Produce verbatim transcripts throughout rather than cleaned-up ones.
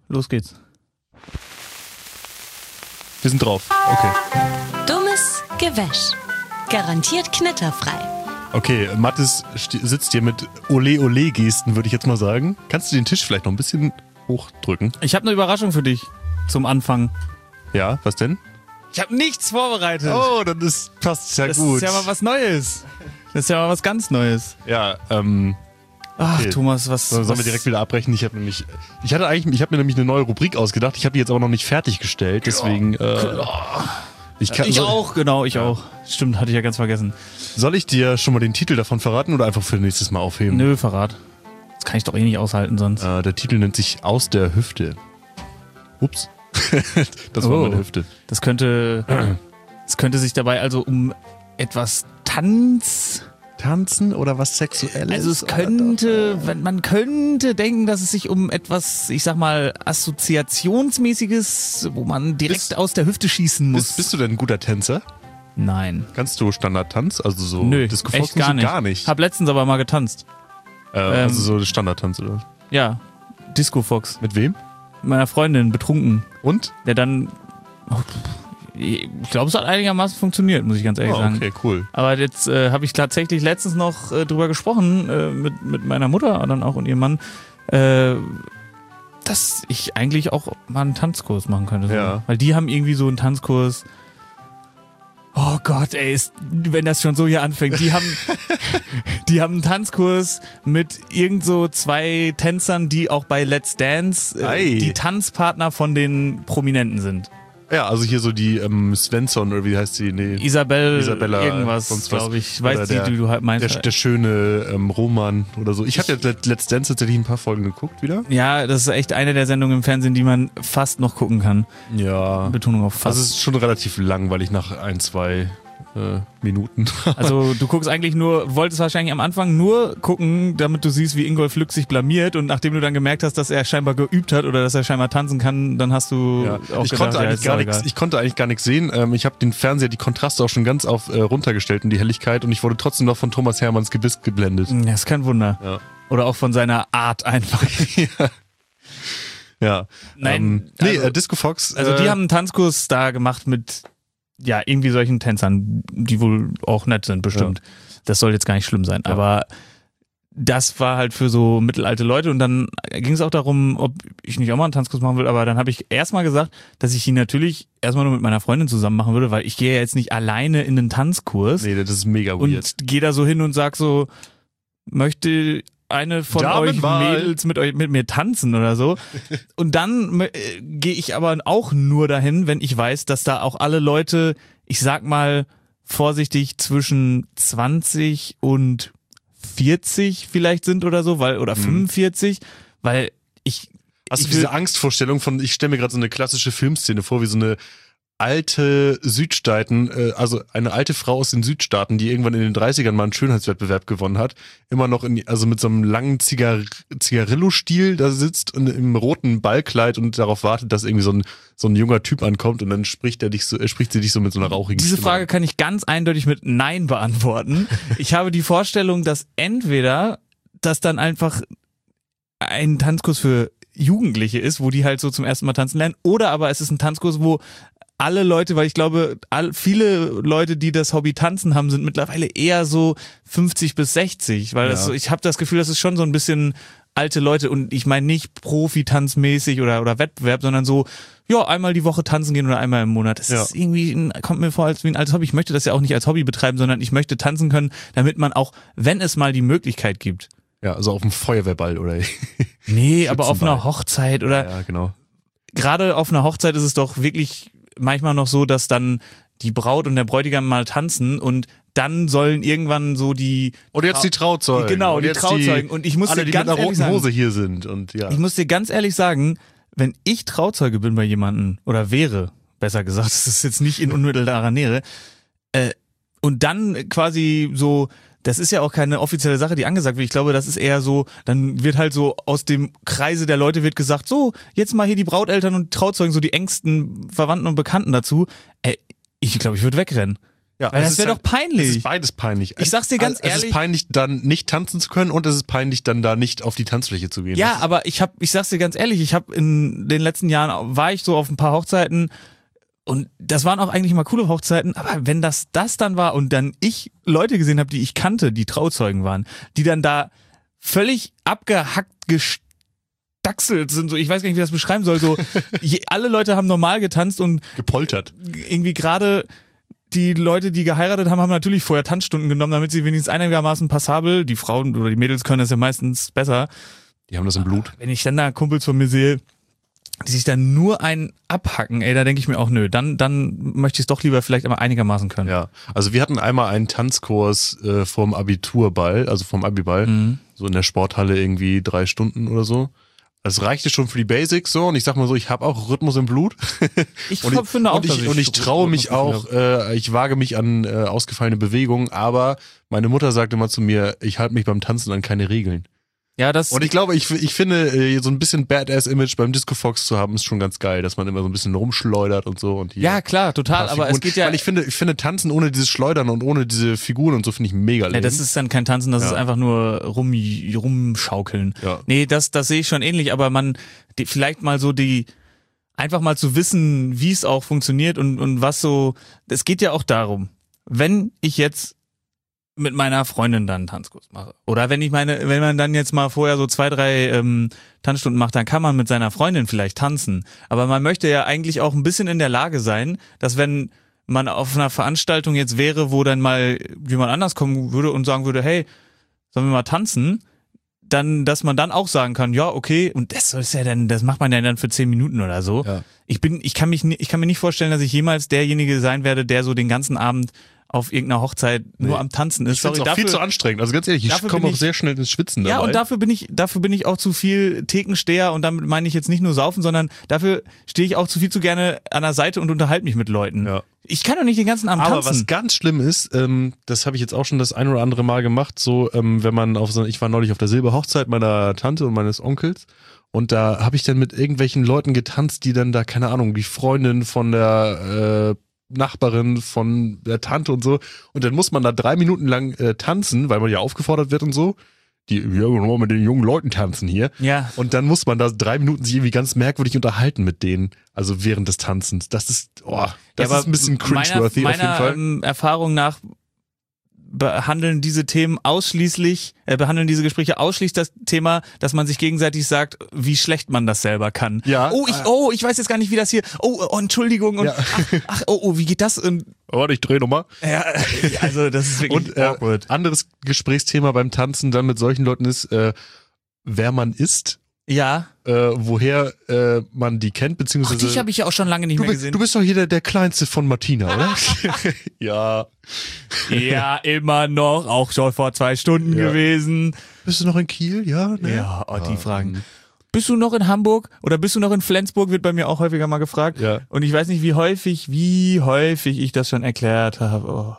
los geht's. Wir sind drauf. Okay. Dummes Gewäsch. Garantiert knitterfrei. Okay, Mathis st- sitzt hier mit Ole-Ole-Gesten, würde ich jetzt mal sagen. Kannst du den Tisch vielleicht noch ein bisschen hochdrücken? Ich habe eine Überraschung für dich zum Anfang. Ja, was denn? Ich habe nichts vorbereitet. Oh, dann ist, passt ja das gut. ist ja mal was Neues. Das ist ja mal was ganz Neues. Ja, ähm... Ach, Okay. Thomas, was... So, sollen was wir direkt wieder abbrechen? Ich habe nämlich, ich hatte eigentlich, ich habe mir nämlich eine neue Rubrik ausgedacht. Ich habe die jetzt aber noch nicht fertiggestellt, deswegen. Äh, ich kann, ich soll, auch, genau, ich auch. Stimmt, hatte ich ja ganz vergessen. Soll ich dir schon mal den Titel davon verraten oder einfach für nächstes Mal aufheben? Nö, Verrat. Das kann ich doch eh nicht aushalten sonst. Äh, der Titel nennt sich Aus der Hüfte. Ups. Das war Oh. meine Hüfte. Das könnte, es könnte sich dabei also um etwas Tanz... Tanzen oder was Sexuelles? Also es könnte, wenn man könnte denken, dass es sich um etwas, ich sag mal, Assoziationsmäßiges, wo man direkt Bist- aus der Hüfte schießen muss. Bist, bist du denn ein guter Tänzer? Nein. Kannst du Standardtanz? Also so Nö, Disco echt Fox und gar so nicht. gar nicht. Hab letztens aber mal getanzt. Äh, also so Standardtanz oder? Ja, Disco Fox. Mit wem? Mit meiner Freundin, betrunken. Und? Der dann, ich glaube, es hat einigermaßen funktioniert, muss ich ganz ehrlich Oh, sagen. okay, cool. Aber jetzt äh, habe ich tatsächlich letztens noch äh, drüber gesprochen äh, mit, mit meiner Mutter dann auch und ihrem Mann, äh, dass ich eigentlich auch mal einen Tanzkurs machen könnte. So. Ja. Weil die haben irgendwie so einen Tanzkurs. Oh Gott, ey, ist, wenn das schon so hier anfängt. Die haben, die haben einen Tanzkurs mit irgend so zwei Tänzern, die auch bei Let's Dance Ei. äh, die Tanzpartner von den Prominenten sind. Ja, also hier so die ähm, Svensson oder wie heißt sie? Nee. Isabel, Isabella, irgendwas, sonst was. glaube ich. Weiß Oder die, der- die du halt meinst. Der, der schöne ähm, Roman oder so. Ich habe ja Let- Let's Dance tatsächlich ein paar Folgen geguckt wieder. Ja, das ist echt eine der Sendungen im Fernsehen, die man fast noch gucken kann. Ja. Betonung auf fast. Also es ist schon relativ langweilig nach ein, zwei äh, Minuten. Also du guckst eigentlich nur, wolltest wahrscheinlich am Anfang nur gucken, damit du siehst, wie Ingolf Lück sich blamiert und nachdem du dann gemerkt hast, dass er scheinbar geübt hat oder dass er scheinbar tanzen kann, dann hast du Ja. auch Ich, gedacht, konnte ja, eigentlich ist gar doch nichts, egal. ich konnte eigentlich gar nichts sehen. Ähm, ich habe den Fernseher, die Kontraste auch schon ganz auf äh, runtergestellt und die Helligkeit und ich wurde trotzdem noch von Thomas Hermanns Gebiss geblendet. Ja, ist kein Wunder. Ja. Oder auch von seiner Art einfach. Ja. Nein, ähm, nee, also- äh, Disco Fox. Also die äh, haben einen Tanzkurs da gemacht mit, ja, irgendwie solchen Tänzern, die wohl auch nett sind, bestimmt. Das soll jetzt gar nicht schlimm sein, Ja. aber das war halt für so mittelalte Leute und dann ging es auch darum, ob ich nicht auch mal einen Tanzkurs machen will, aber dann habe ich erstmal gesagt, dass ich ihn natürlich erstmal nur mit meiner Freundin zusammen machen würde, weil ich gehe ja jetzt nicht alleine in den Tanzkurs Nee, das ist mega und weird. gehe da so hin und sag so, möchte eine von euch Damenwahl. Mädels mit euch mit mir tanzen oder so. Und dann äh, gehe ich aber auch nur dahin, wenn ich weiß, dass da auch alle Leute, ich sag mal vorsichtig, zwischen zwanzig und vierzig vielleicht sind oder so, weil oder fünfundvierzig, weil ich Hast ich du diese will- Angstvorstellung von, ich stelle mir gerade so eine klassische Filmszene vor, wie so eine alte Südstaaten, äh, also eine alte Frau aus den Südstaaten, die irgendwann in den dreißigern mal einen Schönheitswettbewerb gewonnen hat, immer noch in, also mit so einem langen Zigar Zigarillo-Stiel da sitzt und im roten Ballkleid und darauf wartet, dass irgendwie so ein, so ein junger Typ ankommt und dann spricht er dich so, äh, spricht sie dich so mit so einer rauchigen Diese Stimme Frage an. kann ich ganz eindeutig mit Nein beantworten. Ich habe die Vorstellung, dass entweder das dann einfach ein Tanzkurs für Jugendliche ist, wo die halt so zum ersten Mal tanzen lernen, oder aber es ist ein Tanzkurs, wo alle Leute, weil ich glaube, all, viele Leute, die das Hobby tanzen haben, sind mittlerweile eher so fünfzig bis sechzig, weil das Ja. so, ich habe das Gefühl, das ist schon so ein bisschen alte Leute und ich meine nicht Profi-Tanzmäßig oder, oder Wettbewerb, sondern so, ja, einmal die Woche tanzen gehen oder einmal im Monat. Das Ja. ist irgendwie, ein, kommt mir vor als wie ein altes Hobby. Ich möchte das ja auch nicht als Hobby betreiben, sondern ich möchte tanzen können, damit man auch, wenn es mal die Möglichkeit gibt. Ja, also auf dem Feuerwehrball oder Nee, aber auf Schützenball. einer Hochzeit oder ja, genau. gerade auf einer Hochzeit ist es doch wirklich manchmal noch so, dass dann die Braut und der Bräutigam mal tanzen und dann sollen irgendwann so die Oder jetzt die Trauzeugen. Genau, Und die jetzt Trauzeugen. Und ich muss alle, dir die ganz mit einer ehrlich roten sagen, Hose hier sind und ja. ich muss dir ganz ehrlich sagen, wenn ich Trauzeuge bin bei jemandem oder wäre, besser gesagt, das ist jetzt nicht in unmittelbarer Nähe, äh, und dann quasi so, das ist ja auch keine offizielle Sache, die angesagt wird. Ich glaube, das ist eher so, dann wird halt so aus dem Kreise der Leute wird gesagt, so, jetzt mal hier die Brauteltern und Trauzeugen, so die engsten Verwandten und Bekannten dazu. Ey, ich glaube, ich würde wegrennen. Ja, Weil es das ist wäre halt- doch peinlich. Es ist beides peinlich. Ich sag's dir ganz es, Es ehrlich- ist peinlich, dann nicht tanzen zu können und es ist peinlich, dann da nicht auf die Tanzfläche zu gehen. Ja, Das ist- aber ich hab, ich sag's dir ganz ehrlich, ich habe in den letzten Jahren, war ich so auf ein paar Hochzeiten und das waren auch eigentlich mal coole Hochzeiten, aber wenn das das dann war und dann ich Leute gesehen habe, die ich kannte, die Trauzeugen waren, die dann da völlig abgehackt gestaxelt sind, so ich weiß gar nicht, wie ich das beschreiben soll, so je, alle Leute haben normal getanzt und gepoltert. irgendwie gerade die Leute, die geheiratet haben, haben natürlich vorher Tanzstunden genommen, damit sie wenigstens einigermaßen passabel, die Frauen oder die Mädels können das ja meistens besser. Die haben das im Blut. Wenn ich dann da Kumpels von mir sehe, die sich dann nur einen abhacken, ey, da denke ich mir auch, nö, dann, dann möchte ich es doch lieber vielleicht immer einigermaßen können. Ja, also wir hatten einmal einen Tanzkurs äh, vorm Abiturball, also vom Abiball, Mhm. so in der Sporthalle irgendwie drei Stunden oder so. Es reichte schon für die Basics so und ich sag mal so, ich habe auch Rhythmus im Blut. Ich und ich, finde auch, und ich, dass und ich traue mich auch, äh, ich wage mich an äh, ausgefallene Bewegungen, aber meine Mutter sagte immer zu mir, ich halte mich beim Tanzen an keine Regeln. Ja, das. Und ich glaube, ich, ich finde, äh, so ein bisschen Badass-Image beim Disco Fox zu haben, ist schon ganz geil, dass man immer so ein bisschen rumschleudert und so. Und hier ja, klar, total, ein paar aber es Figuren. geht ja. Weil ich finde, ich finde Tanzen ohne dieses Schleudern und ohne diese Figuren und so finde ich mega lame. Ja, das ist dann kein Tanzen, das Ja. ist einfach nur rum, rumschaukeln. Ja. Nee, das, das sehe ich schon ähnlich, aber man, die, vielleicht mal so die, einfach mal zu wissen, wie es auch funktioniert und, und was so, es geht ja auch darum, wenn ich jetzt mit meiner Freundin dann einen Tanzkurs mache. Oder wenn ich meine, wenn man dann jetzt mal vorher so zwei, drei ähm, Tanzstunden macht, dann kann man mit seiner Freundin vielleicht tanzen. Aber man möchte ja eigentlich auch ein bisschen in der Lage sein, dass wenn man auf einer Veranstaltung jetzt wäre, wo dann mal jemand anders kommen würde und sagen würde, hey, sollen wir mal tanzen? Dann, dass man dann auch sagen kann, ja, okay, und das ist ja dann, das macht man ja dann für zehn Minuten oder so. Ja. Ich bin, ich kann mich, ni- ich kann mir nicht vorstellen, dass ich jemals derjenige sein werde, der so den ganzen Abend auf irgendeiner Hochzeit nur Nee. am Tanzen ist. Ich finde es auch dafür, viel zu anstrengend. Also ganz ehrlich, ich dafür komme bin auch ich- sehr schnell ins Schwitzen dabei. Ja, und dafür bin ich, dafür bin ich auch zu viel Thekensteher und damit meine ich jetzt nicht nur saufen, sondern dafür stehe ich auch zu viel zu gerne an der Seite und unterhalte mich mit Leuten. Ja. Ich kann doch nicht den ganzen Abend Aber tanzen. was ganz schlimm ist, ähm, das habe ich jetzt auch schon das ein oder andere Mal gemacht, so ähm, wenn man auf so, ich war neulich auf der Silberhochzeit meiner Tante und meines Onkels und da habe ich dann mit irgendwelchen Leuten getanzt, die dann da, keine Ahnung, die Freundin von der äh, Nachbarin von der Tante und so und dann muss man da drei Minuten lang äh, tanzen, weil man ja aufgefordert wird und so. Die, ja, genau, mit den jungen Leuten tanzen hier. Ja. Und dann muss man da drei Minuten sich irgendwie ganz merkwürdig unterhalten mit denen, also während des Tanzens. Das ist, oh, das Ja, ist ein bisschen meiner, cringeworthy auf jeden meiner Fall. ähm, Erfahrung nach behandeln diese Themen ausschließlich, äh, behandeln diese Gespräche ausschließlich das Thema, dass man sich gegenseitig sagt, wie schlecht man das selber kann. Ja. Oh, ich, oh, ich weiß jetzt gar nicht, wie das hier, oh, oh Entschuldigung und Ja. ach, ach, oh, oh, wie geht das? Und, Warte, ich dreh nochmal. ja, also das ist wirklich Und äh, awkward. anderes Gesprächsthema beim Tanzen dann mit solchen Leuten ist, äh, wer man ist, Ja. äh, woher äh, man die kennt, Ach, beziehungsweise dich habe ich ja auch schon lange nicht du, mehr bist, gesehen. du bist doch hier der, der Kleinste von Martina, oder? Ja. Ja, immer noch, auch schon vor zwei Stunden Ja. gewesen. Bist du noch in Kiel? Ja, ne? Ja, oh, die Ah, Fragen. mhm. Bist du noch in Hamburg oder bist du noch in Flensburg, wird bei mir auch häufiger mal gefragt. Ja. Und ich weiß nicht, wie häufig, wie häufig ich das schon erklärt habe. Oh.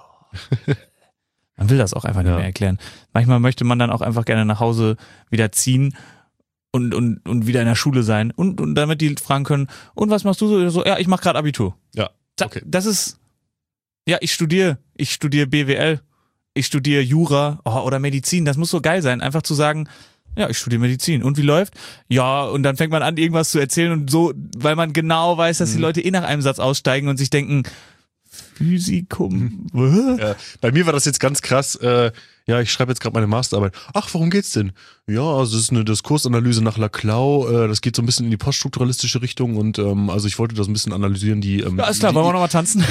Man will das auch einfach nicht Ja. mehr erklären. Manchmal möchte man dann auch einfach gerne nach Hause wieder ziehen und, und, und wieder in der Schule sein. Und, und damit die fragen können, und was machst du so? so ja, ich mache gerade Abitur. Ja, Da- okay. Das ist, ja, ich studiere. Ich studiere B W L. Ich studiere Jura oh, oder Medizin. Das muss so geil sein, einfach zu sagen, ja, ich studiere Medizin. Und wie läuft? Ja, und dann fängt man an, irgendwas zu erzählen und so, weil man genau weiß, dass die Mhm. Leute eh nach einem Satz aussteigen und sich denken, Physikum. Mhm. Ja, bei mir war das jetzt ganz krass. Äh, ja, ich schreibe jetzt gerade meine Masterarbeit. Ach, worum geht's denn? Ja, also das ist eine Diskursanalyse nach Laclau. Äh, das geht so ein bisschen in die poststrukturalistische Richtung und ähm, also ich wollte das ein bisschen analysieren. Die, ähm, Ja, ist klar, die, wollen wir nochmal tanzen?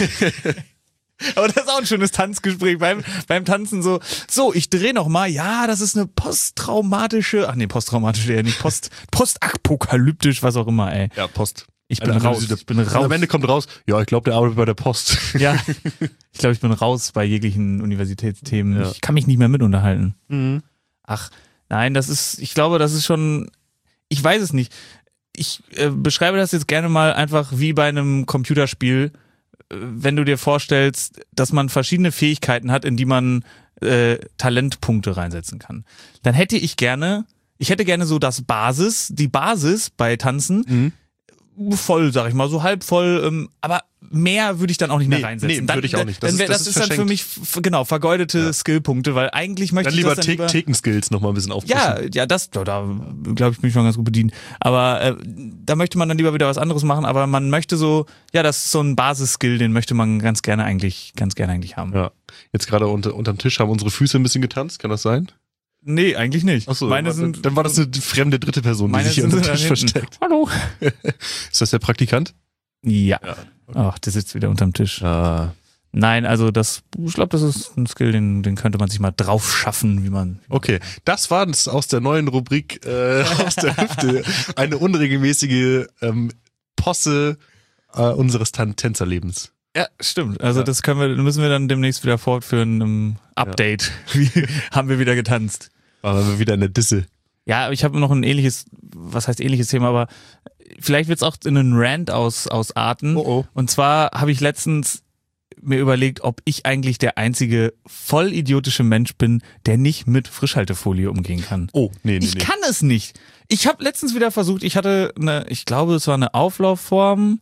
Aber das ist auch ein schönes Tanzgespräch beim, beim Tanzen so, so, ich drehe noch mal, ja, das ist eine posttraumatische, ach nee, posttraumatische eher nicht, post, postapokalyptisch, was auch immer, ey. Ja, Post. Ich bin Eine raus, Analyse der- ich bin Und raus. am Ende kommt raus, ja, ich glaube, der arbeitet bei der Post. Ja, ich glaube, ich bin raus bei jeglichen Universitätsthemen. Ja. Ich kann mich nicht mehr mit unterhalten. Mhm. Ach, nein, das ist, ich glaube, das ist schon, ich weiß es nicht. Ich äh, beschreibe das jetzt gerne mal einfach wie bei einem Computerspiel, äh, wenn du dir vorstellst, dass man verschiedene Fähigkeiten hat, in die man äh, Talentpunkte reinsetzen kann. Dann hätte ich gerne, ich hätte gerne so das Basis, die Basis bei Tanzen, Mhm. voll, sag ich mal, so halb voll, ähm, aber mehr würde ich dann auch nicht mehr Nee, reinsetzen. nee, dann, würde ich auch nicht. Das dann, ist- wär- das das ist ist dann für verschenkt. mich, f- genau, vergeudete Ja. Skillpunkte, weil eigentlich möchte Dann ich lieber das dann Te- Theken-Skills noch mal ein bisschen aufpassen. Ja, ja, das, da, da glaube ich, bin ich schon ganz gut bedient. Aber äh, da möchte man dann lieber wieder was anderes machen, aber man möchte so, ja, das ist so ein Basisskill, den möchte man ganz gerne eigentlich, ganz gerne eigentlich haben. Ja. Jetzt gerade unter, unterm Tisch haben unsere Füße ein bisschen getanzt, kann das sein? Nee, eigentlich nicht. Achso, meine dann, sind, dann war das eine fremde dritte Person, die meine sich hier sind unter dem da Tisch hinten. versteckt. Hallo. Ist das der Praktikant? Ja. Ja. Ach, der sitzt wieder unterm Tisch. Ah. Nein, also das, ich glaube, das ist ein Skill, den, den könnte man sich mal drauf schaffen, wie man. Okay, das war es aus der neuen Rubrik äh, aus der Hüfte. Eine unregelmäßige ähm, Posse äh, unseres Tan- Tänzerlebens. Ja, stimmt. Also Ja. das können wir, müssen wir dann demnächst wieder fortführen im Update. Wie haben wir wieder getanzt? Waren wir wieder in der Disse. Ja, ich habe noch ein ähnliches, was heißt ähnliches Thema, aber vielleicht wird es auch in einen Rant aus, ausarten. Oh oh. Und zwar habe ich letztens mir überlegt, ob ich eigentlich der einzige vollidiotische Mensch bin, der nicht mit Frischhaltefolie umgehen kann. Oh, nee, nee, Ich nee. kann es nicht. Ich habe letztens wieder versucht, ich hatte eine, ich glaube, es war eine Auflaufform,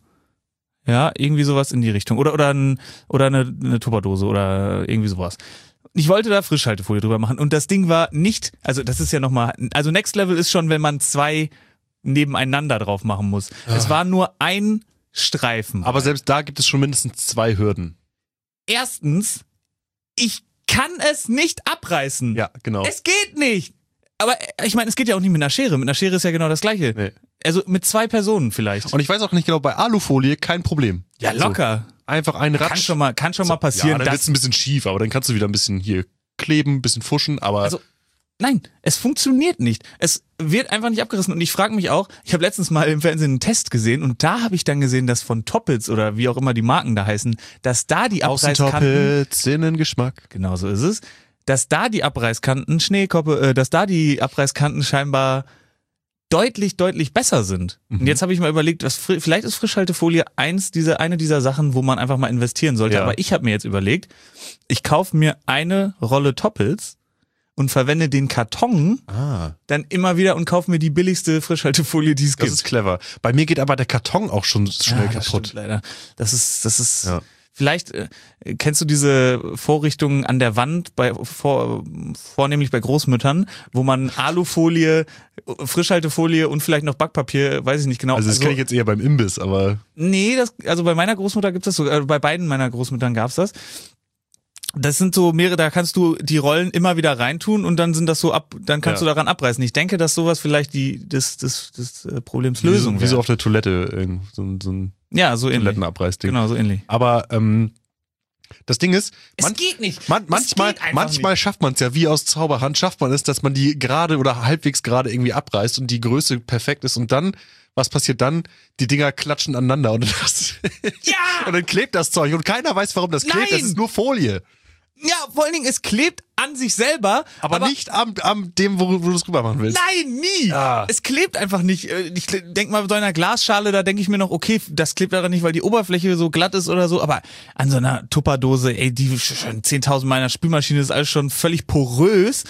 ja, irgendwie sowas in die Richtung. Oder, oder, ein, oder eine, eine Tupperdose oder irgendwie sowas. Ich wollte da Frischhaltefolie drüber machen und das Ding war nicht, also das ist ja nochmal, also Next Level ist schon, wenn man zwei nebeneinander drauf machen muss. Es war nur ein Streifen. Aber selbst da gibt es schon mindestens zwei Hürden. Erstens, ich kann es nicht abreißen. Ja, genau. Es geht nicht. Aber äh, ich meine, es geht ja auch nicht mit einer Schere. Mit einer Schere ist ja genau das Gleiche. Nee. Also mit zwei Personen vielleicht. Und ich weiß auch nicht genau, bei Alufolie kein Problem. Ja, locker. So, einfach ein Ratsch. Kann schon mal, kann schon mal Ja, passieren. dann wird's dass, ein bisschen schief, aber dann kannst du wieder ein bisschen hier kleben, ein bisschen fuschen, aber also, nein, es funktioniert nicht. Es wird einfach nicht abgerissen. Und ich frage mich auch, ich habe letztens mal im Fernsehen einen Test gesehen und da habe ich dann gesehen, dass von Toppitz oder wie auch immer die Marken da heißen, dass da die Abreißkanten, Außentoppitz, Innengeschmack. genau so ist es, dass da die Abreißkanten, Schneekoppe, äh, dass da die Abreißkanten scheinbar deutlich, deutlich besser sind. Und jetzt habe ich mal überlegt, was, fri- vielleicht ist Frischhaltefolie eins dieser, eine dieser Sachen, wo man einfach mal investieren sollte. Ja. Aber ich habe mir jetzt überlegt, ich kaufe mir eine Rolle Toppels und verwende den Karton Ah, dann immer wieder und kaufe mir die billigste Frischhaltefolie, die es das gibt. ist clever. Bei mir geht aber der Karton auch schon schnell Ja, das kaputt. stimmt leider. Das ist, das ist, Ja. vielleicht, äh, kennst du diese Vorrichtungen an der Wand bei, vor, vornehmlich bei Großmüttern, wo man Alufolie, Frischhaltefolie und vielleicht noch Backpapier, weiß ich nicht genau. Also das kenne ich jetzt eher beim Imbiss, aber Nee, das, also bei meiner Großmutter gibt es das so, äh, bei beiden meiner Großmüttern gab's das. Das sind so mehrere, da kannst du die Rollen immer wieder reintun und dann sind das so ab, dann kannst Ja. du daran abreißen. Ich denke, dass sowas vielleicht die, das, das, das äh, Problems wie so, Lösung wie so wäre. auf der Toilette, irgend- so, ein- so ein Ja, so ähnlich. Toilettenabreißding. Genau, so ähnlich. Aber ähm, das Ding ist, man, geht nicht. man, manchmal, geht einfach manchmal schafft man es ja, wie aus Zauberhand schafft man es, dass man die gerade oder halbwegs gerade irgendwie abreißt und die Größe perfekt ist und dann, was passiert dann? Die Dinger klatschen aneinander und, das, Ja! und dann klebt das Zeug und keiner weiß, warum das klebt. Das Nein! ist nur Folie. Ja, vor allen Dingen, es klebt an sich selber. Aber, nicht am, am dem, wo, wo du es rüber machen willst. Nein, nie. Ah. Es klebt einfach nicht. Äh, Ich denk mal, bei so einer Glasschale, da denke ich mir noch, okay, das klebt daran nicht, weil die Oberfläche so glatt ist oder so. Aber an so einer Tupperdose, ey, die schon zehntausend Mal in der Spülmaschine ist alles schon völlig porös.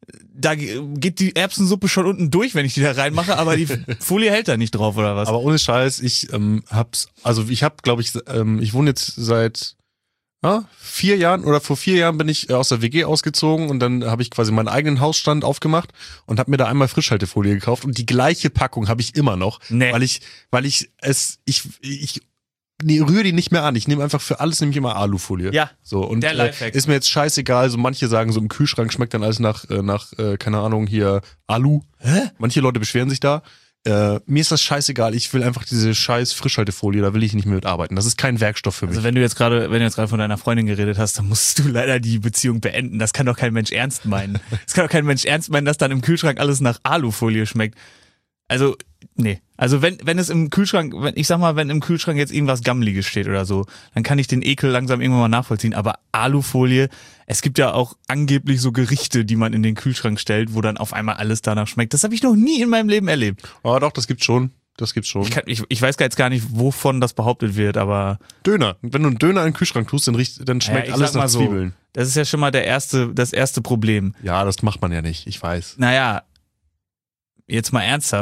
Da geht die Erbsensuppe schon unten durch, wenn ich die da reinmache, aber die Folie hält da nicht drauf, oder was? Aber ohne Scheiß, ich ähm, hab's, also ich hab, glaube ich, ähm, ich wohne jetzt seit ja, vier Jahren oder vor vier Jahren bin ich äh, aus der W G ausgezogen und dann habe ich quasi meinen eigenen Hausstand aufgemacht und habe mir da einmal Frischhaltefolie gekauft und die gleiche Packung habe ich immer noch, Nee. weil ich, weil ich es, ich, ich nee, rühre die nicht mehr an. Ich nehme einfach für alles nämlich immer Alufolie. Ja, So und der äh, Lifehack. ist mir jetzt scheißegal. So manche sagen so im Kühlschrank schmeckt dann alles nach äh, nach äh, keine Ahnung hier Alu. Hä? Manche Leute beschweren sich da. Äh, mir ist das scheißegal. Ich will einfach diese scheiß Frischhaltefolie. Da will ich nicht mehr mitarbeiten. Das ist kein Werkstoff für mich. Also wenn du jetzt gerade, wenn du jetzt gerade von deiner Freundin geredet hast, dann musst du leider die Beziehung beenden. Das kann doch kein Mensch ernst meinen. Das kann doch kein Mensch ernst meinen, dass dann im Kühlschrank alles nach Alufolie schmeckt. Also, nee. Also wenn, wenn es im Kühlschrank, wenn, ich sag mal, wenn im Kühlschrank jetzt irgendwas Gammeliges steht oder so, dann kann ich den Ekel langsam irgendwann mal nachvollziehen. Aber Alufolie, es gibt ja auch angeblich so Gerichte, die man in den Kühlschrank stellt, wo dann auf einmal alles danach schmeckt. Das habe ich noch nie in meinem Leben erlebt. Aber doch, das gibt's schon. Das gibt's schon. Ich, kann, ich, ich weiß gar jetzt gar nicht, wovon das behauptet wird, aber Döner. Wenn du einen Döner in den Kühlschrank tust, dann, riecht, dann schmeckt Ja, ich alles sag mal nach so, Zwiebeln. das ist ja schon mal der erste, das erste Problem. Ja, das macht man ja nicht. Ich weiß. Naja, jetzt mal ernsthaft.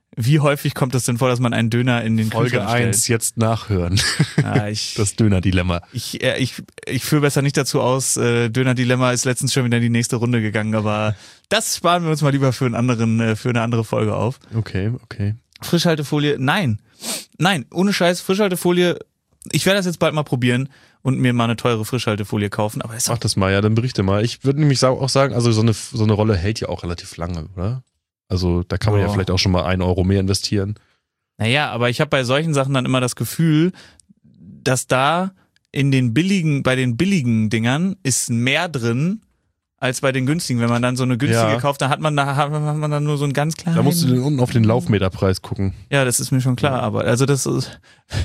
wie häufig kommt es denn vor, dass man einen Döner in den Folge Kühlschrank stellt? eins, jetzt nachhören. Ja, ich, Das Döner-Dilemma. ich, äh, ich, ich führe besser nicht dazu aus. Äh, Döner-Dilemma ist letztens schon wieder in die nächste Runde gegangen, aber das sparen wir uns mal lieber für einen anderen, äh, für eine andere Folge auf. Okay, okay. Frischhaltefolie, nein. Nein, ohne Scheiß, Frischhaltefolie, ich werde das jetzt bald mal probieren und mir mal eine teure Frischhaltefolie kaufen, aber ist Mach das mal, ja, dann berichte mal. Ich würde nämlich auch sagen, also so eine, so eine Rolle hält ja auch relativ lange, oder? Also da kann man ja, Ja. vielleicht auch schon mal einen Euro mehr investieren. Naja, aber ich habe bei solchen Sachen dann immer das Gefühl, dass da in den billigen, bei den billigen Dingern ist mehr drin als bei den günstigen. Wenn man dann so eine günstige Ja. kauft, dann hat man da hat man dann nur so einen ganz kleinen. Da musst du unten auf den Laufmeterpreis gucken. Ja, das ist mir schon klar, aber also das ist,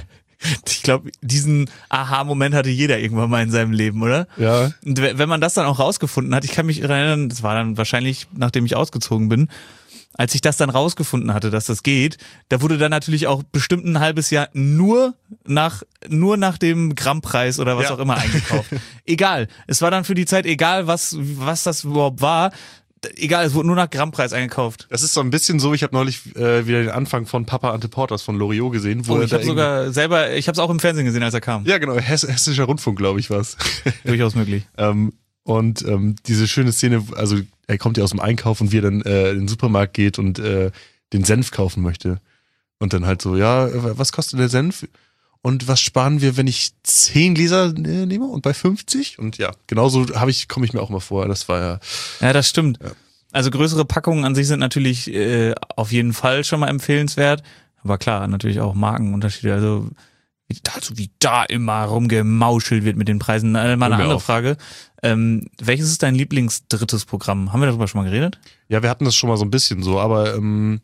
ich glaube, diesen Aha-Moment hatte jeder irgendwann mal in seinem Leben, oder? Ja. Und we- wenn man das dann auch rausgefunden hat, ich kann mich erinnern, das war dann wahrscheinlich, nachdem ich ausgezogen bin, als ich das dann rausgefunden hatte, dass das geht, da wurde dann natürlich auch bestimmt ein halbes Jahr nur nach, nur nach dem Grammpreis oder was Ja. auch immer eingekauft. Egal. Es war dann für die Zeit egal, was, was das überhaupt war. Egal, es wurde nur nach Grammpreis eingekauft. Das ist so ein bisschen so, ich habe neulich äh, wieder den Anfang von Papa Ante Porters von Loriot gesehen. Wo Oh, er ich da habe sogar selber, ich habe es auch im Fernsehen gesehen, als er kam. irgendwie- Ja, genau, Hess, Hessischer Rundfunk, glaube ich, war's. Durchaus möglich. ähm, und ähm, diese schöne Szene, also er kommt ja aus dem Einkauf und wie er dann äh, in den Supermarkt geht und äh, den Senf kaufen möchte. Und dann halt so, ja, was kostet der Senf? Und was sparen wir, wenn ich zehn Gläser äh, nehme und bei fünfzig? Und ja, genauso habe ich, komme ich mir auch mal vor. Das war ja. Ja, das stimmt. Ja. Also größere Packungen an sich sind natürlich äh, auf jeden Fall schon mal empfehlenswert. Aber klar, natürlich auch Markenunterschiede. Also wie, also wie da immer rumgemauschelt wird mit den Preisen. Äh, mal Hör eine mir andere auf. Frage. Ähm, welches ist dein Lieblingsdrittes Programm? Haben wir darüber schon mal geredet? Ja, wir hatten das schon mal so ein bisschen so, aber ähm,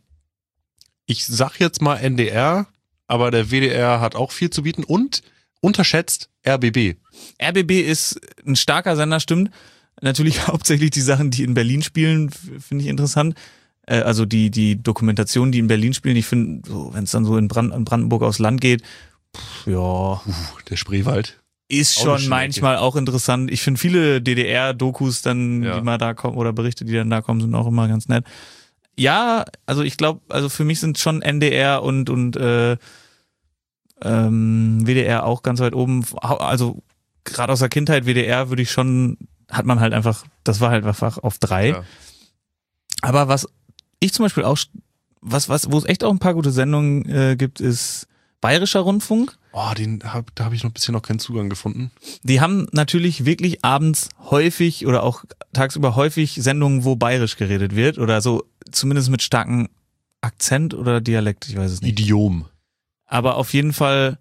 ich sag jetzt mal N D R, aber der W D R hat auch viel zu bieten und unterschätzt R B B. R B B ist ein starker Sender, stimmt. Natürlich hauptsächlich die Sachen, die in Berlin spielen, f- finde ich interessant. Äh, also die, die Dokumentationen, die in Berlin spielen, ich finde, so, wenn es dann so in, Brand, in Brandenburg aufs Land geht, pff, ja, Uh, der Spreewald. ist Auch schon eine schöne manchmal auch interessant. Ich finde viele D D R-Dokus dann, Ja. die mal da kommen, oder Berichte, die dann da kommen, sind auch immer ganz nett. Ja, also ich glaube, also für mich sind schon N D R und, und äh, ähm, W D R auch ganz weit oben. Also gerade aus der Kindheit, W D R würde ich schon, hat man halt einfach, das war halt einfach auf drei. Ja. Aber was ich zum Beispiel auch, was, was, wo es echt auch ein paar gute Sendungen äh, gibt, ist Bayerischer Rundfunk. Oh, den hab, da habe ich noch ein bisschen noch keinen Zugang gefunden. Die haben natürlich wirklich abends häufig oder auch tagsüber häufig Sendungen, wo bayerisch geredet wird oder so, zumindest mit starkem Akzent oder Dialekt, ich weiß es nicht. Idiom. Aber auf jeden Fall,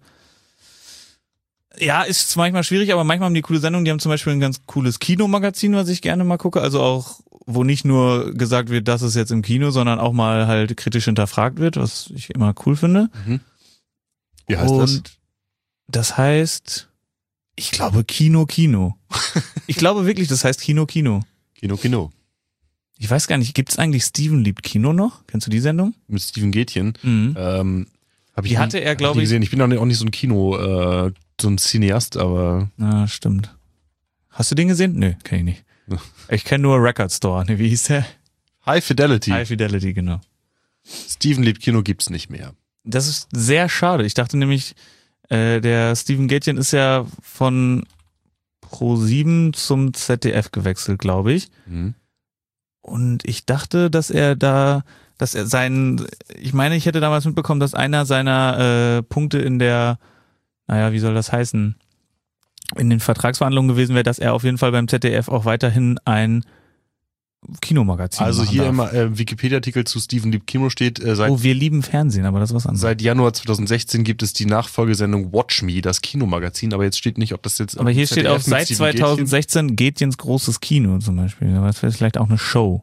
ja, ist manchmal schwierig, aber manchmal haben die coole Sendungen. Die haben zum Beispiel ein ganz cooles Kinomagazin, was ich gerne mal gucke. Also auch, wo nicht nur gesagt wird, das ist jetzt im Kino, sondern auch mal halt kritisch hinterfragt wird, was ich immer cool finde. Mhm. Wie heißt Und das? das heißt, ich glaube Kino Kino. Ich glaube wirklich, das heißt Kino Kino. Kino Kino. Ich weiß gar nicht, gibt's eigentlich Steven liebt Kino noch? Kennst du die Sendung? Mit Steven Gätchen. Mhm. Ähm, hab ich Die nie- hatte er, hab ich glaub nie ich- gesehen. Ich bin auch nicht, auch nicht so ein Kino, äh, so ein Cineast, aber Na, stimmt. Hast du den gesehen? Nö, kenn ich nicht. Ja. Ich kenne nur Record Store. Ne, wie hieß der? High Fidelity. High Fidelity, genau. Steven liebt Kino gibt's nicht mehr. Das ist sehr schade. Ich dachte nämlich, äh, der Steven Gätchen ist ja von Pro sieben zum Z D F gewechselt, glaube ich. Mhm. Und ich dachte, dass er da, dass er seinen, ich meine, ich hätte damals mitbekommen, dass einer seiner äh, Punkte in der, naja, wie soll das heißen, in den Vertragsverhandlungen gewesen wäre, dass er auf jeden Fall beim Z D F auch weiterhin ein Kinomagazin Also machen hier darf. immer äh, Wikipedia-Artikel zu Steven liebt Kino steht, äh, seit Oh, wir lieben Fernsehen, aber das ist was anderes. Seit Januar zweitausendsechzehn gibt es die Nachfolgesendung Watch Me, das Kinomagazin, aber jetzt steht nicht, ob das jetzt... Aber hier Z steht D F auch mit seit Steven Gätchen- zweitausendsechzehn Gätchens großes Kino zum Beispiel. Aber das wäre vielleicht auch eine Show.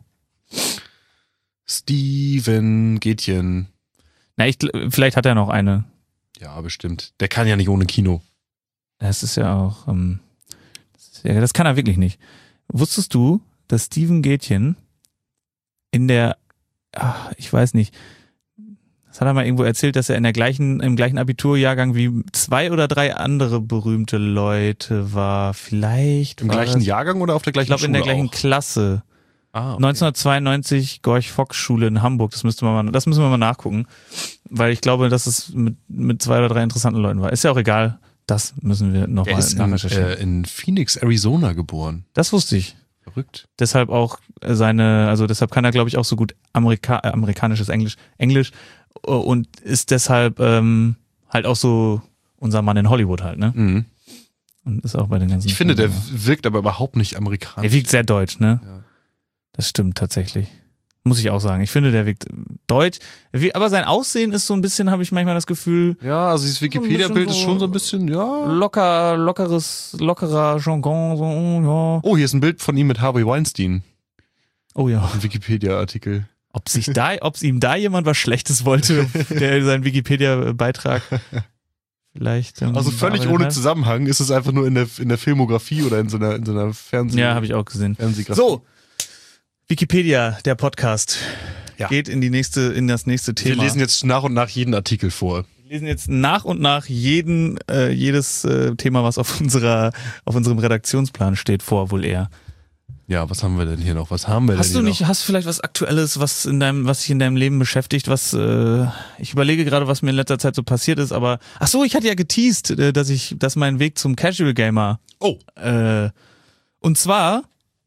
Steven Gätchen. Na, ich, gl- vielleicht hat er noch eine. Ja, bestimmt. Der kann ja nicht ohne Kino. Das ist ja auch, ähm, das, ist ja, das kann er wirklich nicht. Wusstest du, dass Steven Gätchen in der, ach, ich weiß nicht, das hat er mal irgendwo erzählt, dass er in der gleichen, im gleichen Abiturjahrgang wie zwei oder drei andere berühmte Leute war. Vielleicht Im war gleichen das, Jahrgang oder auf der ich gleichen glaube Schule in der gleichen auch? Klasse. Ah, okay. neunzehnhundertzweiundneunzig Gorch-Fock-Schule in Hamburg. Das müsste man mal, das müssen wir mal nachgucken. Weil ich glaube, dass es mit, mit zwei oder drei interessanten Leuten war. Ist ja auch egal. Das müssen wir Der nochmal ist in, nachrecherchieren. äh, in Phoenix, Arizona geboren. Das wusste ich. Verrückt. Deshalb auch seine, also deshalb kann er, glaube ich, auch so gut Amerika äh, amerikanisches Englisch, Englisch äh, und ist deshalb ähm, halt auch so unser Mann in Hollywood halt, ne? Mhm. Und ist auch bei den ganzen Ich finde, der Filmen, wirkt aber überhaupt nicht ja. amerikanisch. Der wirkt sehr deutsch, ne? Ja. Das stimmt tatsächlich. Muss ich auch sagen. Ich finde, der wirkt deutsch. Wie- Aber sein Aussehen ist so ein bisschen, habe ich manchmal das Gefühl, Ja, also dieses Wikipedia-Bild ist so- schon so ein bisschen, ja. locker, lockeres, lockerer Jargon, so, oh, ja. Oh, hier ist ein Bild von ihm mit Harvey Weinstein. Oh ja. Ein Wikipedia-Artikel. Ob sich da, ob ihm da jemand was Schlechtes wollte, der seinen Wikipedia-Beitrag vielleicht. Ähm, Also völlig bearbeitet ohne hat. Zusammenhang ist es einfach nur in der, in der Filmografie oder in so einer, in so einer Fernseh- Ja, habe ich auch gesehen. Fernsehgrafik. So, Wikipedia, der Podcast, Ja. geht in die nächste, in das nächste Wir Thema. lesen jetzt nach und nach jeden Artikel vor. Wir lesen jetzt nach und nach jeden, äh, jedes äh, Thema, was auf unserer, auf unserem Redaktionsplan steht, vor, wohl eher. Ja, was haben wir denn hier noch? Was haben wir Hast denn du hier nicht, hast du vielleicht was Aktuelles, was in deinem, was dich in deinem Leben beschäftigt, was, äh, ich überlege gerade, was mir in letzter Zeit so passiert ist, aber, ach so, ich hatte ja geteased, äh, dass ich, dass mein Weg zum Casual Gamer, noch? Oh, äh, und zwar,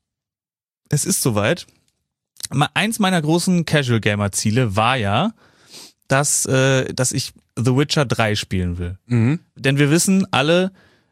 es ist soweit, Ma- eins meiner großen Casual Gamer Ziele war ja, dass, äh, dass ich The Witcher drei spielen will. mhm. Denn wir wissen alle,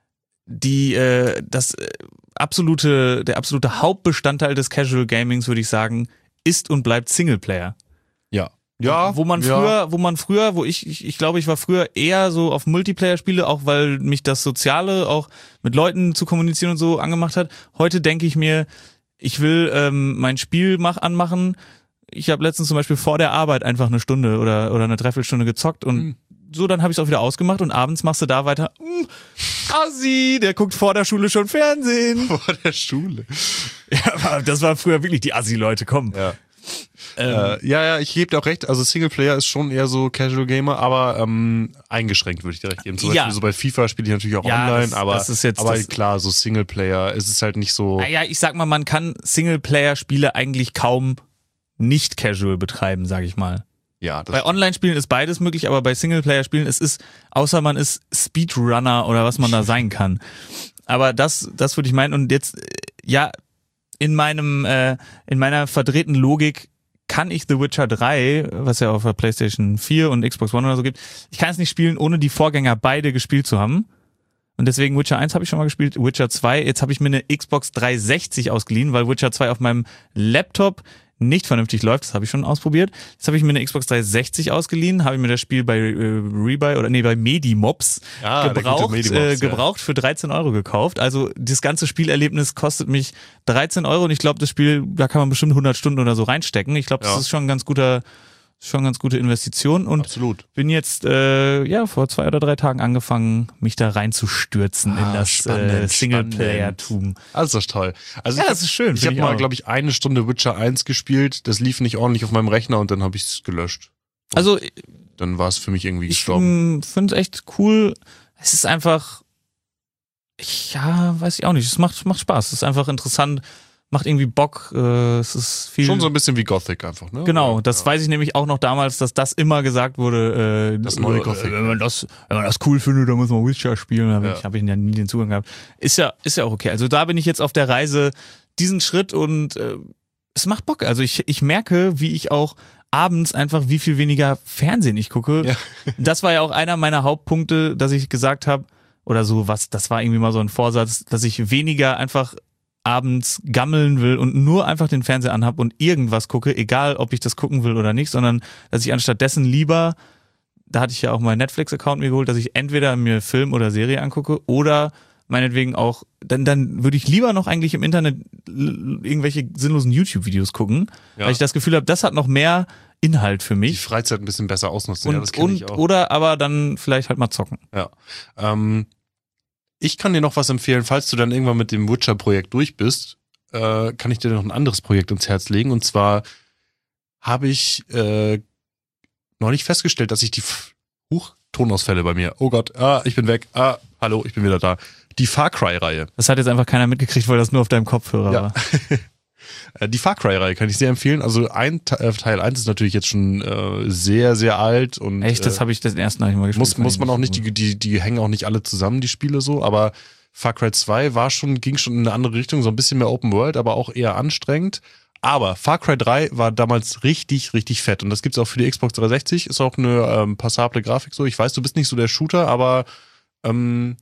die äh, das äh, absolute, der absolute Hauptbestandteil des Casual Gamings, würde ich sagen, ist und bleibt Singleplayer. Ja. Ja. Wo man ja. früher, wo man früher, wo ich, ich, ich glaube, ich war früher eher so auf Multiplayer-Spiele, auch weil mich das Soziale, auch mit Leuten zu kommunizieren und so angemacht hat. Heute denke ich mir, ich will ähm, mein Spiel mach, anmachen. Ich habe letztens zum Beispiel vor der Arbeit einfach eine Stunde oder, oder eine Dreiviertelstunde gezockt und Mhm. so, dann habe ich es auch wieder ausgemacht und abends machst du da weiter. Hm, Assi, der guckt vor der Schule schon Fernsehen. Vor der Schule. Ja, aber das war früher wirklich die Assi-Leute, komm. Ja. Ähm, Äh, ja, ja, ich gebe dir auch recht. Also Singleplayer ist schon eher so Casual Gamer, aber ähm, eingeschränkt würde ich dir recht geben. Zum Ja. Beispiel so bei FIFA spiele ich natürlich auch Ja, online, das- aber, das ist jetzt aber das- klar, so Singleplayer ist es halt nicht so. Naja, ich sag mal, man kann Singleplayer-Spiele eigentlich kaum nicht casual betreiben, sag ich mal. Ja, das Bei Online-Spielen ist beides möglich, aber bei Singleplayer-Spielen, es ist, außer man ist Speedrunner oder was man da sein kann. Aber das, das würde ich meinen. Und jetzt, äh, ja, in meinem, äh, in meiner verdrehten Logik kann ich The Witcher drei, was ja auf der PlayStation vier und Xbox One oder so gibt, ich kann es nicht spielen, ohne die Vorgänger beide gespielt zu haben. Und deswegen Witcher eins habe ich schon mal gespielt, Witcher zwei, jetzt habe ich mir eine Xbox dreihundertsechzig ausgeliehen, weil Witcher zwei auf meinem Laptop nicht vernünftig läuft, das habe ich schon ausprobiert. Jetzt habe ich mir eine Xbox dreihundertsechzig ausgeliehen, habe ich mir das Spiel bei äh, Rebuy oder nee, bei Medimobs Ah, der gute gebraucht, Medimobs, äh, ja. gebraucht für dreizehn Euro gekauft. Also das ganze Spielerlebnis kostet mich dreizehn Euro und ich glaube, das Spiel, da kann man bestimmt hundert Stunden oder so reinstecken. Ich glaube, das Ja. ist schon ein ganz guter, schon eine ganz gute Investition und absolut. bin jetzt äh, ja vor zwei oder drei Tagen angefangen, mich da reinzustürzen Ah, in das spannend, äh, Singleplayer-Tum. Also das ist toll. Also Ja, ich das ist schön, Ich find habe ich mal, auch. glaube ich, eine Stunde Witcher eins gespielt. Das lief nicht ordentlich auf meinem Rechner und dann habe ich es gelöscht. Also Dann war es für mich irgendwie ich gestorben. finde es echt cool. Es ist einfach, ich, ja, weiß ich auch nicht. Es macht, macht Spaß. Es ist einfach interessant, macht irgendwie Bock. Äh, es ist viel. Schon so ein bisschen wie Gothic einfach, ne? Genau, das ja. weiß ich nämlich auch noch damals, dass das immer gesagt wurde. Äh, Das neue äh, Gothic. Wenn man das, wenn man das cool findet, dann muss man Witcher spielen. Da Ja. habe ich ja nie den Zugang gehabt. Ist ja, ist ja auch okay. Also da bin ich jetzt auf der Reise, diesen Schritt und äh, es macht Bock. Also ich, ich merke, wie ich auch abends einfach, wie viel weniger Fernsehen ich gucke. Ja. Das war ja auch einer meiner Hauptpunkte, dass ich gesagt habe, oder so was, das war irgendwie mal so ein Vorsatz, dass ich weniger einfach abends gammeln will und nur einfach den Fernseher anhab und irgendwas gucke, egal ob ich das gucken will oder nicht, sondern dass ich anstattdessen lieber, da hatte ich ja auch meinen Netflix-Account mir geholt, dass ich entweder mir Film oder Serie angucke oder meinetwegen auch, dann, dann würde ich lieber noch eigentlich im Internet l- irgendwelche sinnlosen YouTube-Videos gucken, Ja. weil ich das Gefühl habe, das hat noch mehr Inhalt für Die mich. Freizeit ein bisschen besser ausnutzen. Und, ja, das kenne und ich auch. oder aber dann vielleicht halt mal zocken. Ja. Ähm, ich kann dir noch was empfehlen, falls du dann irgendwann mit dem Witcher-Projekt durch bist, äh, kann ich dir noch ein anderes Projekt ins Herz legen. Und zwar habe ich äh, neulich festgestellt, dass ich die F- Huch, Tonausfälle bei mir. Oh Gott, ah, ich bin weg. Ah, hallo, ich bin wieder da. Die Far Cry-Reihe. Das hat jetzt einfach keiner mitgekriegt, weil das nur auf deinem Kopfhörer Ja. war. Äh, die Far Cry-Reihe kann ich sehr empfehlen. Also ein äh, Teil eins ist natürlich jetzt schon äh, sehr, sehr alt. Und, Echt, das äh, habe ich das ersten Mal nicht mal gespielt. Muss, muss man auch nicht, die, die, die hängen auch nicht alle zusammen, die Spiele so, aber Far Cry zwei war schon, ging schon in eine andere Richtung, so ein bisschen mehr Open World, aber auch eher anstrengend. Aber Far Cry drei war damals richtig, richtig fett. Und das gibt's auch für die Xbox dreihundertsechzig. Ist auch eine ähm, passable Grafik so. Ich weiß, du bist nicht so der Shooter, aber ähm,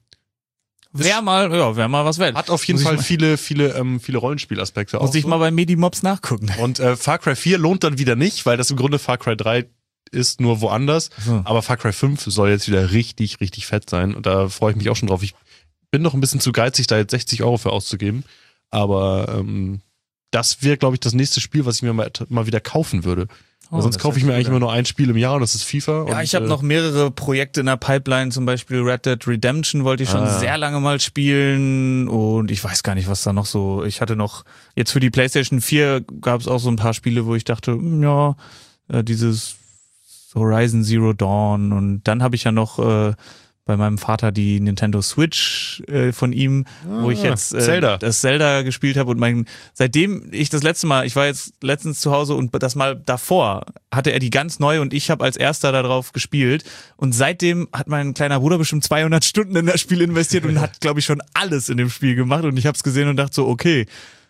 Wär mal, ja, wär mal was wert. hat auf jeden Muss Fall ich mal- viele, viele, ähm, viele Rollenspielaspekte auch. Muss ich so. mal bei Medimobs nachgucken. Und äh, Far Cry vier lohnt dann wieder nicht, weil das im Grunde Far Cry drei ist, nur woanders. So. Aber Far Cry fünf soll jetzt wieder richtig, richtig fett sein. Und da freue ich mich auch schon drauf. Ich bin noch ein bisschen zu geizig, da jetzt sechzig Euro für auszugeben. Aber ähm, das wäre, glaube ich, das nächste Spiel, was ich mir mal, mal wieder kaufen würde. Oh, Weil sonst das kaufe hört ich mir sich eigentlich gut immer nur ein Spiel im Jahr und das ist FIFA. Ja, und, ich habe äh, noch mehrere Projekte in der Pipeline, zum Beispiel Red Dead Redemption wollte ich schon Ah. sehr lange mal spielen und ich weiß gar nicht, was da noch so, ich hatte noch, jetzt für die PlayStation vier gab es auch so ein paar Spiele, wo ich dachte, hm, ja, äh, dieses Horizon Zero Dawn und dann habe ich ja noch äh, bei meinem Vater die Nintendo Switch äh, von ihm, wo ich Ah, jetzt äh, Zelda. das Zelda gespielt habe und mein, seitdem ich das letzte Mal, ich war jetzt letztens zu Hause und das Mal davor hatte er die ganz neu und ich habe als erster darauf gespielt und seitdem hat mein kleiner Bruder bestimmt zweihundert Stunden in das Spiel investiert und hat, glaube ich, schon alles in dem Spiel gemacht und ich habe es gesehen und dachte so, okay,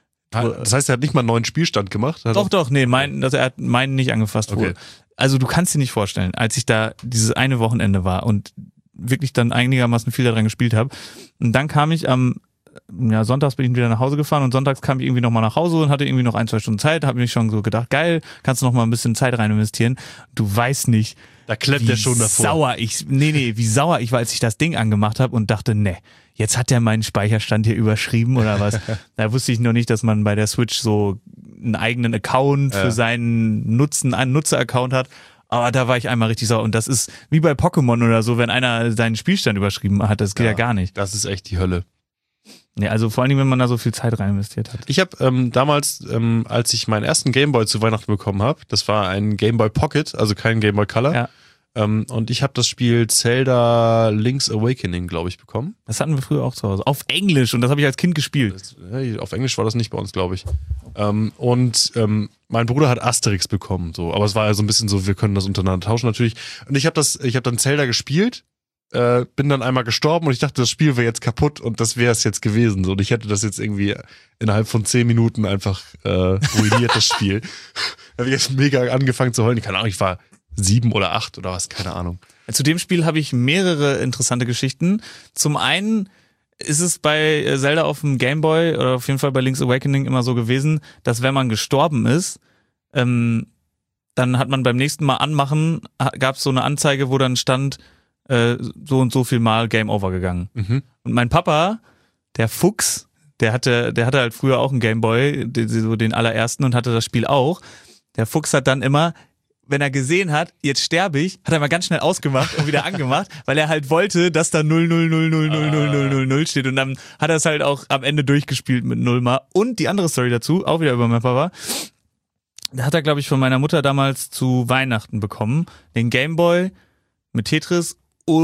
Das heißt, er hat nicht mal einen neuen Spielstand gemacht? Hat doch, auch- doch, nee, mein, also er hat meinen nicht angefasst wohl. Okay. Also du kannst dir nicht vorstellen, als ich da dieses eine Wochenende war und wirklich dann einigermaßen viel daran gespielt habe. Und dann kam ich am, ja, sonntags bin ich wieder nach Hause gefahren und sonntags kam ich irgendwie nochmal nach Hause und hatte irgendwie noch ein, zwei Stunden Zeit, habe mir schon so gedacht, geil, kannst du noch mal ein bisschen Zeit rein investieren. Du weißt nicht, Da klemmt wie er schon davor. sauer ich, nee, nee, wie sauer ich war, als ich das Ding angemacht habe und dachte, nee, jetzt hat der meinen Speicherstand hier überschrieben oder was. Da wusste ich noch nicht, dass man bei der Switch so einen eigenen Account Ja. für seinen Nutzen, einen Nutzer-Account hat. Aber da war ich einmal richtig sauer. Und das ist wie bei Pokémon oder so, wenn einer seinen Spielstand überschrieben hat, das geht ja, gar nicht. Das ist echt die Hölle. Nee, also vor allen Dingen, wenn man da so viel Zeit rein investiert hat. Ich habe ähm, damals, ähm, als ich meinen ersten Gameboy zu Weihnachten bekommen habe, das war ein Gameboy Pocket, also kein Gameboy Color. Ja. Ähm, und ich habe das Spiel Zelda Link's Awakening, glaube ich, bekommen. Das hatten wir früher auch zu Hause. Auf Englisch und das habe ich als Kind gespielt. Das, hey, auf Englisch war das nicht bei uns, glaube ich. Ähm, und ähm, mein Bruder hat Asterix bekommen, so, aber es war ja so ein bisschen so, wir können das untereinander tauschen natürlich. Und ich habe das, ich habe dann Zelda gespielt, äh, bin dann einmal gestorben und ich dachte, das Spiel wäre jetzt kaputt und das wäre es jetzt gewesen. So, und ich hätte das jetzt irgendwie innerhalb von zehn Minuten einfach äh, ruiniert, das Spiel. Da habe ich jetzt mega angefangen zu heulen. Keine Ahnung, ich war sieben oder acht oder was, keine Ahnung. Zu dem Spiel habe ich mehrere interessante Geschichten. Zum einen ist es bei Zelda auf dem Game Boy oder auf jeden Fall bei Link's Awakening immer so gewesen, dass wenn man gestorben ist, ähm, dann hat man beim nächsten Mal anmachen, gab es so eine Anzeige, wo dann stand, äh, so und so viel Mal Game Over gegangen. Mhm. Und mein Papa, der Fuchs, der hatte, der hatte halt früher auch einen Game Boy, den, so den allerersten und hatte das Spiel auch. Der Fuchs hat dann immer, wenn er gesehen hat, jetzt sterbe ich, hat er mal ganz schnell ausgemacht und wieder angemacht, weil er halt wollte, dass da null null null null null null null null null steht und dann hat er es halt auch am Ende durchgespielt mit null mal. Und die andere Story dazu, auch wieder über mein Papa, da hat er, glaube ich, von meiner Mutter damals zu Weihnachten bekommen, den Gameboy mit Tetris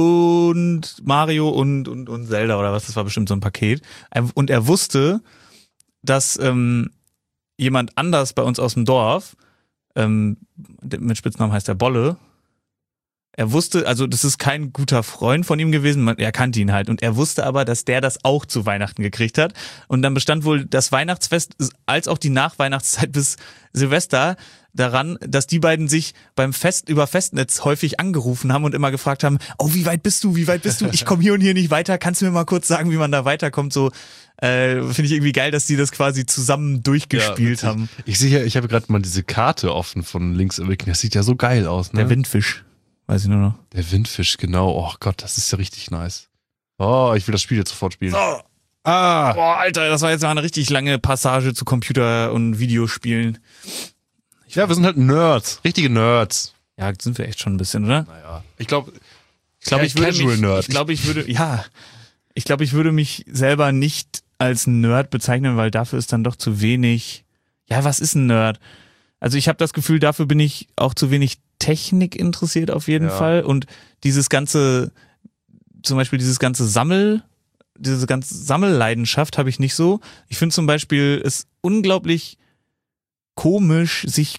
und Mario und, und, und Zelda oder was, das war bestimmt so ein Paket. Und er wusste, dass ähm, jemand anders bei uns aus dem Dorf, ähm, mit Spitznamen heißt er Bolle, er wusste, also das ist kein guter Freund von ihm gewesen, man, er kannte ihn halt und er wusste aber, dass der das auch zu Weihnachten gekriegt hat und dann bestand wohl das Weihnachtsfest als auch die Nachweihnachtszeit bis Silvester daran, dass die beiden sich beim Fest über Festnetz häufig angerufen haben und immer gefragt haben, oh, wie weit bist du, wie weit bist du, ich komme hier und hier nicht weiter, kannst du mir mal kurz sagen, wie man da weiterkommt, so äh, finde ich irgendwie geil, dass die das quasi zusammen durchgespielt Ja, haben. Ich sehe ja, ich habe gerade mal diese Karte offen von Link's Awakening, das sieht ja so geil aus, ne? Der Windfisch, weiß ich nur noch. Der Windfisch, genau. Oh Gott, das ist ja richtig nice. Oh, ich will das Spiel jetzt sofort spielen. So. Ah! Boah, Alter, das war jetzt mal eine richtig lange Passage zu Computer- und Videospielen. Ja, wir sind halt Nerds. Richtige Nerds. Ja, sind wir echt schon ein bisschen, oder? Naja. Ich glaube, Ich glaube, Ja, ich würde Casual mich, Nerd. ich glaube, ich würde, ja, ich glaube, ich würde mich selber nicht als Nerd bezeichnen, weil dafür ist dann doch zu wenig. Ja, was ist ein Nerd? Also ich habe das Gefühl, dafür bin ich auch zu wenig Technik interessiert auf jeden Ja. Fall und dieses ganze, zum Beispiel dieses ganze Sammel, diese ganze Sammelleidenschaft habe ich nicht so. Ich finde zum Beispiel es unglaublich komisch, sich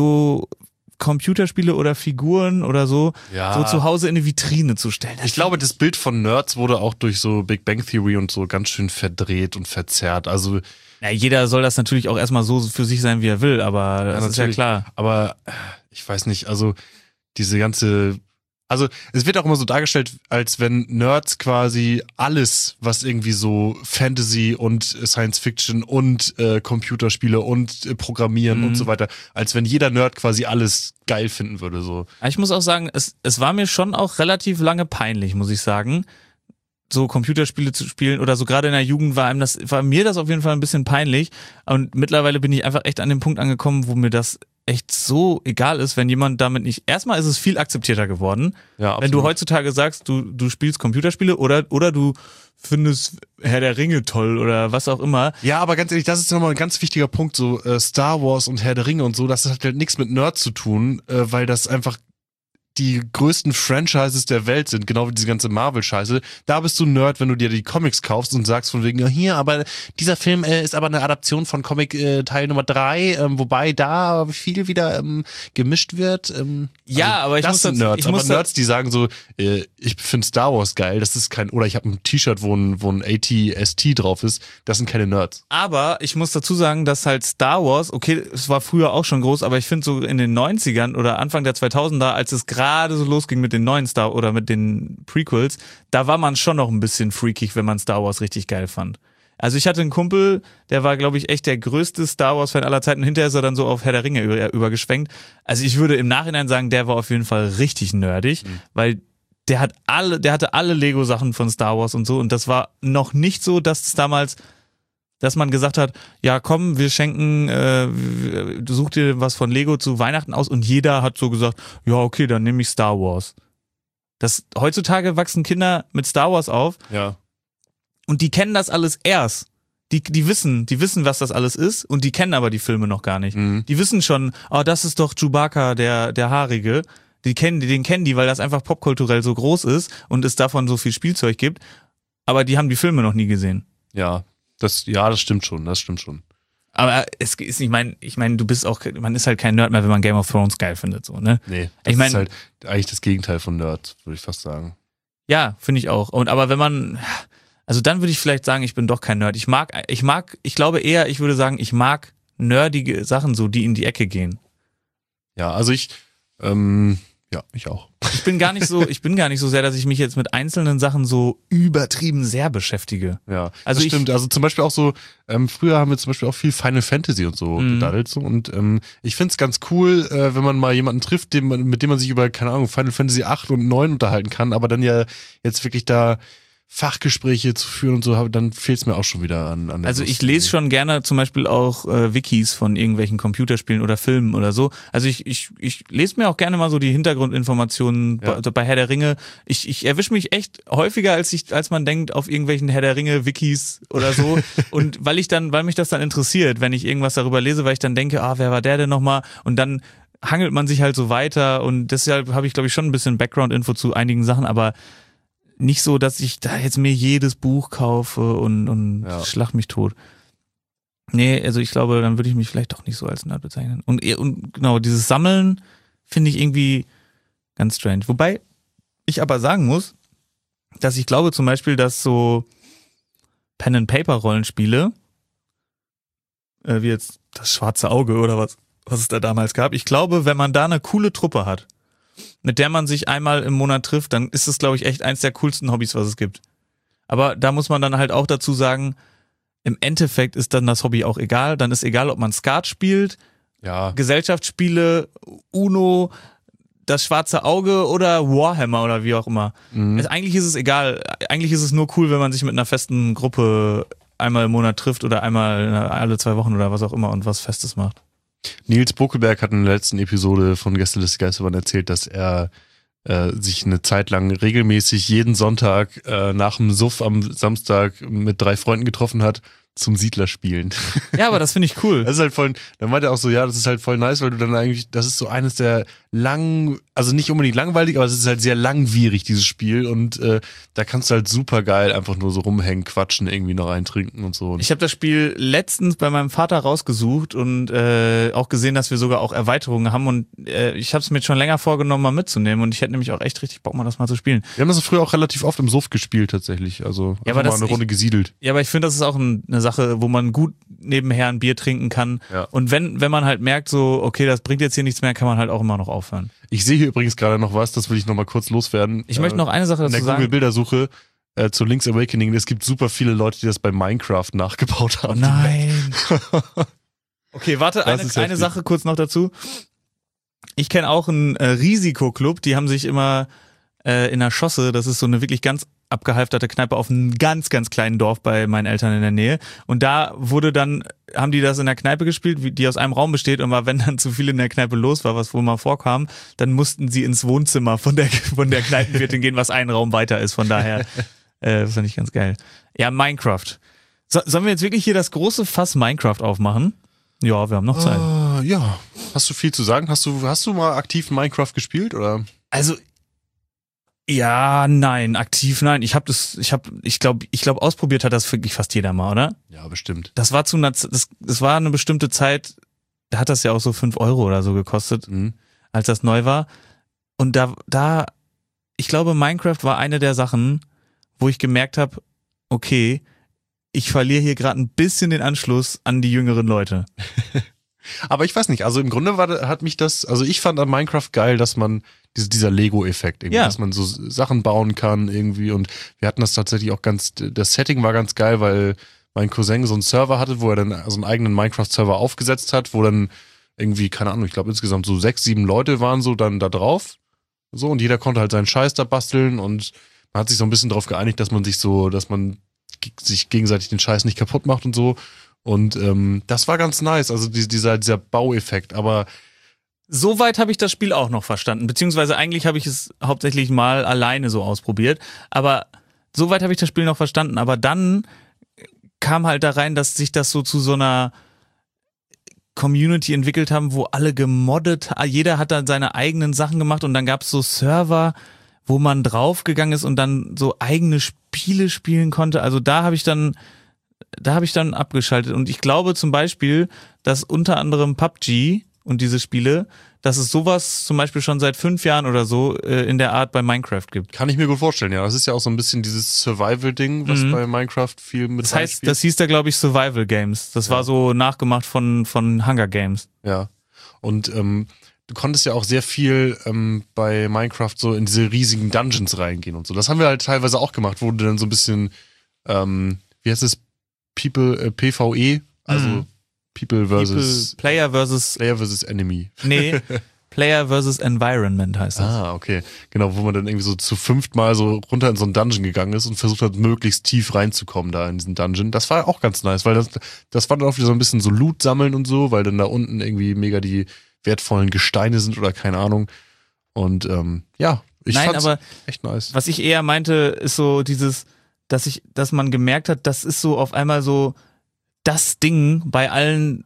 so Computerspiele oder Figuren oder so, Ja. so zu Hause in eine Vitrine zu stellen. Ich glaube, das Bild von Nerds wurde auch durch so Big Bang Theory und so ganz schön verdreht und verzerrt. Also Ja, jeder soll das natürlich auch erstmal so für sich sein, wie er will, aber das ist ja natürlich. klar. Aber äh, ich weiß nicht, also diese ganze, also es wird auch immer so dargestellt, als wenn Nerds quasi alles, was irgendwie so Fantasy und Science Fiction und äh, Computerspiele und äh, Programmieren Mhm. und so weiter, als wenn jeder Nerd quasi alles geil finden würde. So. Aber ich muss auch sagen, es, es war mir schon auch relativ lange peinlich, muss ich sagen, so Computerspiele zu spielen oder so gerade in der Jugend war einem das, war mir das auf jeden Fall ein bisschen peinlich und mittlerweile bin ich einfach echt an den Punkt angekommen, wo mir das echt so egal ist, wenn jemand damit nicht, erstmal ist es viel akzeptierter geworden, Ja, absolut. wenn du heutzutage sagst, du, du spielst Computerspiele oder, oder du findest Herr der Ringe toll oder was auch immer. Ja, aber ganz ehrlich, das ist nochmal ein ganz wichtiger Punkt, so äh, Star Wars und Herr der Ringe und so, das hat halt nichts mit Nerd zu tun, äh, weil das einfach die größten Franchises der Welt sind, genau wie diese ganze Marvel-Scheiße. Da bist du Nerd, wenn du dir die Comics kaufst und sagst von wegen, ja hier, aber dieser Film äh, ist aber eine Adaption von Comic äh, Teil Nummer drei, ähm, wobei da viel wieder ähm, gemischt wird. Ähm, Ja, aber ich das muss sind dazu- Nerds, ich aber muss da- Nerds, die sagen so, äh, ich finde Star Wars geil, das ist kein, oder ich habe ein T-Shirt, wo ein, wo ein A T S T drauf ist, das sind keine Nerds. Aber ich muss dazu sagen, dass halt Star Wars, okay, es war früher auch schon groß, aber ich finde so in den neunzigern oder Anfang der zweitausender, als es gerade so losging mit den neuen Star oder mit den Prequels, da war man schon noch ein bisschen freakig, wenn man Star Wars richtig geil fand. Also ich hatte einen Kumpel, der war, glaube ich, echt der größte Star Wars-Fan aller Zeiten. Hinterher ist er dann so auf Herr der Ringe über, übergeschwenkt. Also ich würde im Nachhinein sagen, der war auf jeden Fall richtig nerdig, Mhm. weil der hat alle, der hatte alle Lego-Sachen von Star Wars und so und das war noch nicht so, dass es damals, dass man gesagt hat, ja komm, wir schenken, äh, du such dir was von Lego zu Weihnachten aus und jeder hat so gesagt, ja okay, dann nehme ich Star Wars. Das, heutzutage wachsen Kinder mit Star Wars auf Ja. und die kennen das alles erst. Die, die wissen, die wissen, was das alles ist und die kennen aber die Filme noch gar nicht. Mhm. Die wissen schon, oh, das ist doch Chewbacca, der, der Haarige. Die kennen, den kennen die, weil das einfach popkulturell so groß ist und es davon so viel Spielzeug gibt. Aber die haben die Filme noch nie gesehen. Ja, das, ja, das stimmt schon, das stimmt schon. Aber es ist, ich meine, ich meine, du bist auch, man ist halt kein Nerd mehr, wenn man Game of Thrones geil findet, so, ne? Nee, das Ich mein- ist halt eigentlich das Gegenteil von Nerd, würde ich fast sagen. Ja, finde ich auch. Und aber wenn man, also dann würde ich vielleicht sagen, ich bin doch kein Nerd. Ich mag, ich mag, ich glaube eher, ich würde sagen, ich mag nerdige Sachen so, die in die Ecke gehen. Ja, also ich, ähm, ja, ich auch. Ich bin gar nicht so, ich bin gar nicht so sehr, dass ich mich jetzt mit einzelnen Sachen so übertrieben sehr beschäftige. Ja, Also das ich- stimmt. Also zum Beispiel auch so, ähm, früher haben wir zum Beispiel auch viel Final Fantasy und so Mhm. gedaddelt. So. Und ähm, ich find's ganz cool, äh, wenn man mal jemanden trifft, dem man, mit dem man sich über, keine Ahnung, Final Fantasy acht und neun unterhalten kann, aber dann ja jetzt wirklich da Fachgespräche zu führen und so, dann fehlt's mir auch schon wieder an, an der Also Lust. ich lese schon gerne zum Beispiel auch äh, Wikis von irgendwelchen Computerspielen oder Filmen oder so. Also ich, ich, ich lese mir auch gerne mal so die Hintergrundinformationen Ja. bei, bei Herr der Ringe. Ich, ich erwische mich echt häufiger, als ich, als man denkt, auf irgendwelchen Herr der Ringe Wikis oder so. Und weil ich dann, weil mich das dann interessiert, wenn ich irgendwas darüber lese, weil ich dann denke, ah, wer war der denn nochmal? Und dann hangelt man sich halt so weiter und deshalb habe ich, glaube ich, schon ein bisschen Background-Info zu einigen Sachen, aber nicht so, dass ich da jetzt mir jedes Buch kaufe und, und Ja. schlag mich tot. Nee, also ich glaube, dann würde ich mich vielleicht doch nicht so als Nerd bezeichnen. Und, eher- und genau, dieses Sammeln finde ich irgendwie ganz strange. Wobei ich aber sagen muss, dass ich glaube zum Beispiel, dass so Pen-and-Paper-Rollenspiele, äh, wie jetzt das Schwarze Auge oder was, was es da damals gab, ich glaube, wenn man da eine coole Truppe hat, mit der man sich einmal im Monat trifft, dann ist es, glaube ich, echt eins der coolsten Hobbys, was es gibt. Aber da muss man dann halt auch dazu sagen, im Endeffekt ist dann das Hobby auch egal. Dann ist egal, ob man Skat spielt, Ja, Gesellschaftsspiele, Uno, das Schwarze Auge oder Warhammer oder wie auch immer. mhm. Also eigentlich ist es egal. Eigentlich ist es nur cool, wenn man sich mit einer festen Gruppe einmal im Monat trifft oder einmal alle zwei Wochen oder was auch immer und was Festes macht. Nils Bokelberg hat in der letzten Episode von Gäste des Geisterbahn erzählt, dass er äh, sich eine Zeit lang regelmäßig jeden Sonntag äh, nach dem Suff am Samstag mit drei Freunden getroffen hat, zum Siedler spielen. Ja, aber das finde ich cool. Das ist halt voll, dann meinte er auch so, ja, das ist halt voll nice, weil du dann eigentlich, das ist so eines der lang, also nicht unbedingt langweilig, aber es ist halt sehr langwierig, dieses Spiel und äh, da kannst du halt super geil einfach nur so rumhängen, quatschen, irgendwie noch eintrinken und so. Ich habe das Spiel letztens bei meinem Vater rausgesucht und äh, auch gesehen, dass wir sogar auch Erweiterungen haben und äh, ich habe es mir schon länger vorgenommen, mal mitzunehmen und ich hätte nämlich auch echt richtig Bock, mal das mal zu spielen. Wir haben das früher auch relativ oft im Suff gespielt tatsächlich, also Ja, aber mal das- eine Runde ich- gesiedelt. Ja, aber ich finde, das ist auch ein, eine Sache, wo man gut nebenher ein Bier trinken kann. Ja. Und wenn, wenn man halt merkt, so, okay, das bringt jetzt hier nichts mehr, kann man halt auch immer noch aufhören. Ich sehe hier übrigens gerade noch was, das will ich noch mal kurz loswerden. Ich möchte noch eine Sache in der dazu sagen. Google-Bildersuche äh, zu Link's Awakening, es gibt super viele Leute, die das bei Minecraft nachgebaut Oh haben. nein. Okay, warte, Das eine, ist eine heftig. Sache kurz noch dazu. Ich kenne auch einen äh, Risikoclub, die haben sich immer äh, in der Schosse, das ist so eine wirklich ganz abgehalfterte Kneipe auf einem ganz, ganz kleinen Dorf bei meinen Eltern in der Nähe. Und da wurde dann, haben die das in der Kneipe gespielt, wie- die aus einem Raum besteht und war, wenn dann zu viel in der Kneipe los war, was wohl mal vorkam, dann mussten sie ins Wohnzimmer von der, von der Kneipenwirtin gehen, was einen Raum weiter ist. Von daher, äh, das fand ich ganz geil. Ja, Minecraft. So, sollen wir jetzt wirklich hier das große Fass Minecraft aufmachen? Ja, wir haben noch Zeit. Äh, ja, hast du viel zu sagen? Hast du, hast du mal aktiv Minecraft gespielt oder? Also ja, nein, aktiv nein. Ich habe das, ich habe, ich glaube, ich glaube, ausprobiert hat das wirklich fast jeder mal, oder? Ja, bestimmt. Das war zu einer, Z- das, das war eine bestimmte Zeit. Da hat das ja auch so fünf Euro oder so gekostet, Mhm. als das neu war. Und da, da, ich glaube, Minecraft war eine der Sachen, wo ich gemerkt habe, okay, ich verliere hier gerade ein bisschen den Anschluss an die jüngeren Leute. Aber ich weiß nicht, also im Grunde war, hat mich das, also ich fand an Minecraft geil, dass man diese, dieser Lego-Effekt, irgendwie, Ja. dass man so Sachen bauen kann irgendwie und wir hatten das tatsächlich auch ganz, das Setting war ganz geil, weil mein Cousin so einen Server hatte, wo er dann so einen eigenen Minecraft-Server aufgesetzt hat, wo dann irgendwie, keine Ahnung, ich glaube insgesamt so sechs, sieben Leute waren so dann da drauf, so und jeder konnte halt seinen Scheiß da basteln und man hat sich so ein bisschen darauf geeinigt, dass man sich so, dass man ge- sich gegenseitig den Scheiß nicht kaputt macht und so. Und ähm, das war ganz nice, also die, dieser, dieser Baueffekt, aber Soweit habe ich das Spiel auch noch verstanden, beziehungsweise eigentlich habe ich es hauptsächlich mal alleine so ausprobiert, aber soweit habe ich das Spiel noch verstanden, aber dann kam halt da rein, dass sich das so zu so einer Community entwickelt haben, wo alle gemoddet, jeder hat dann seine eigenen Sachen gemacht und dann gab es so Server, wo man draufgegangen ist und dann so eigene Spiele spielen konnte, also da habe ich dann da habe ich dann abgeschaltet und ich glaube zum Beispiel, dass unter anderem P U B G und diese Spiele, dass es sowas zum Beispiel schon seit fünf Jahren oder so äh, in der Art bei Minecraft gibt. kann ich mir gut vorstellen, ja. Das ist ja auch so ein bisschen dieses Survival-Ding, was Mhm. bei Minecraft viel mit Das heißt, reinspielt. das hieß da glaube ich Survival Games. Das war so nachgemacht von von Hunger Games. Ja. Und ähm, du konntest ja auch sehr viel ähm, bei Minecraft so in diese riesigen Dungeons reingehen und so. Das haben wir halt teilweise auch gemacht, wo du dann so ein bisschen, ähm, wie heißt es, People, äh, P V E, also Mhm. People versus People, Player versus Player versus Enemy. nee, Player versus Environment heißt das. Ah, okay. Genau, wo man dann irgendwie so zu fünft mal so runter in so einen Dungeon gegangen ist und versucht hat, möglichst tief reinzukommen da in diesen Dungeon. Das war auch ganz nice, weil das, das war dann auch wieder so ein bisschen so Loot sammeln und so, weil dann da unten irgendwie mega die wertvollen Gesteine sind oder keine Ahnung. Und ähm, ja, ich Nein, fand's aber echt nice. was ich eher meinte, ist so dieses, dass ich, dass man gemerkt hat, das ist so auf einmal so das Ding bei allen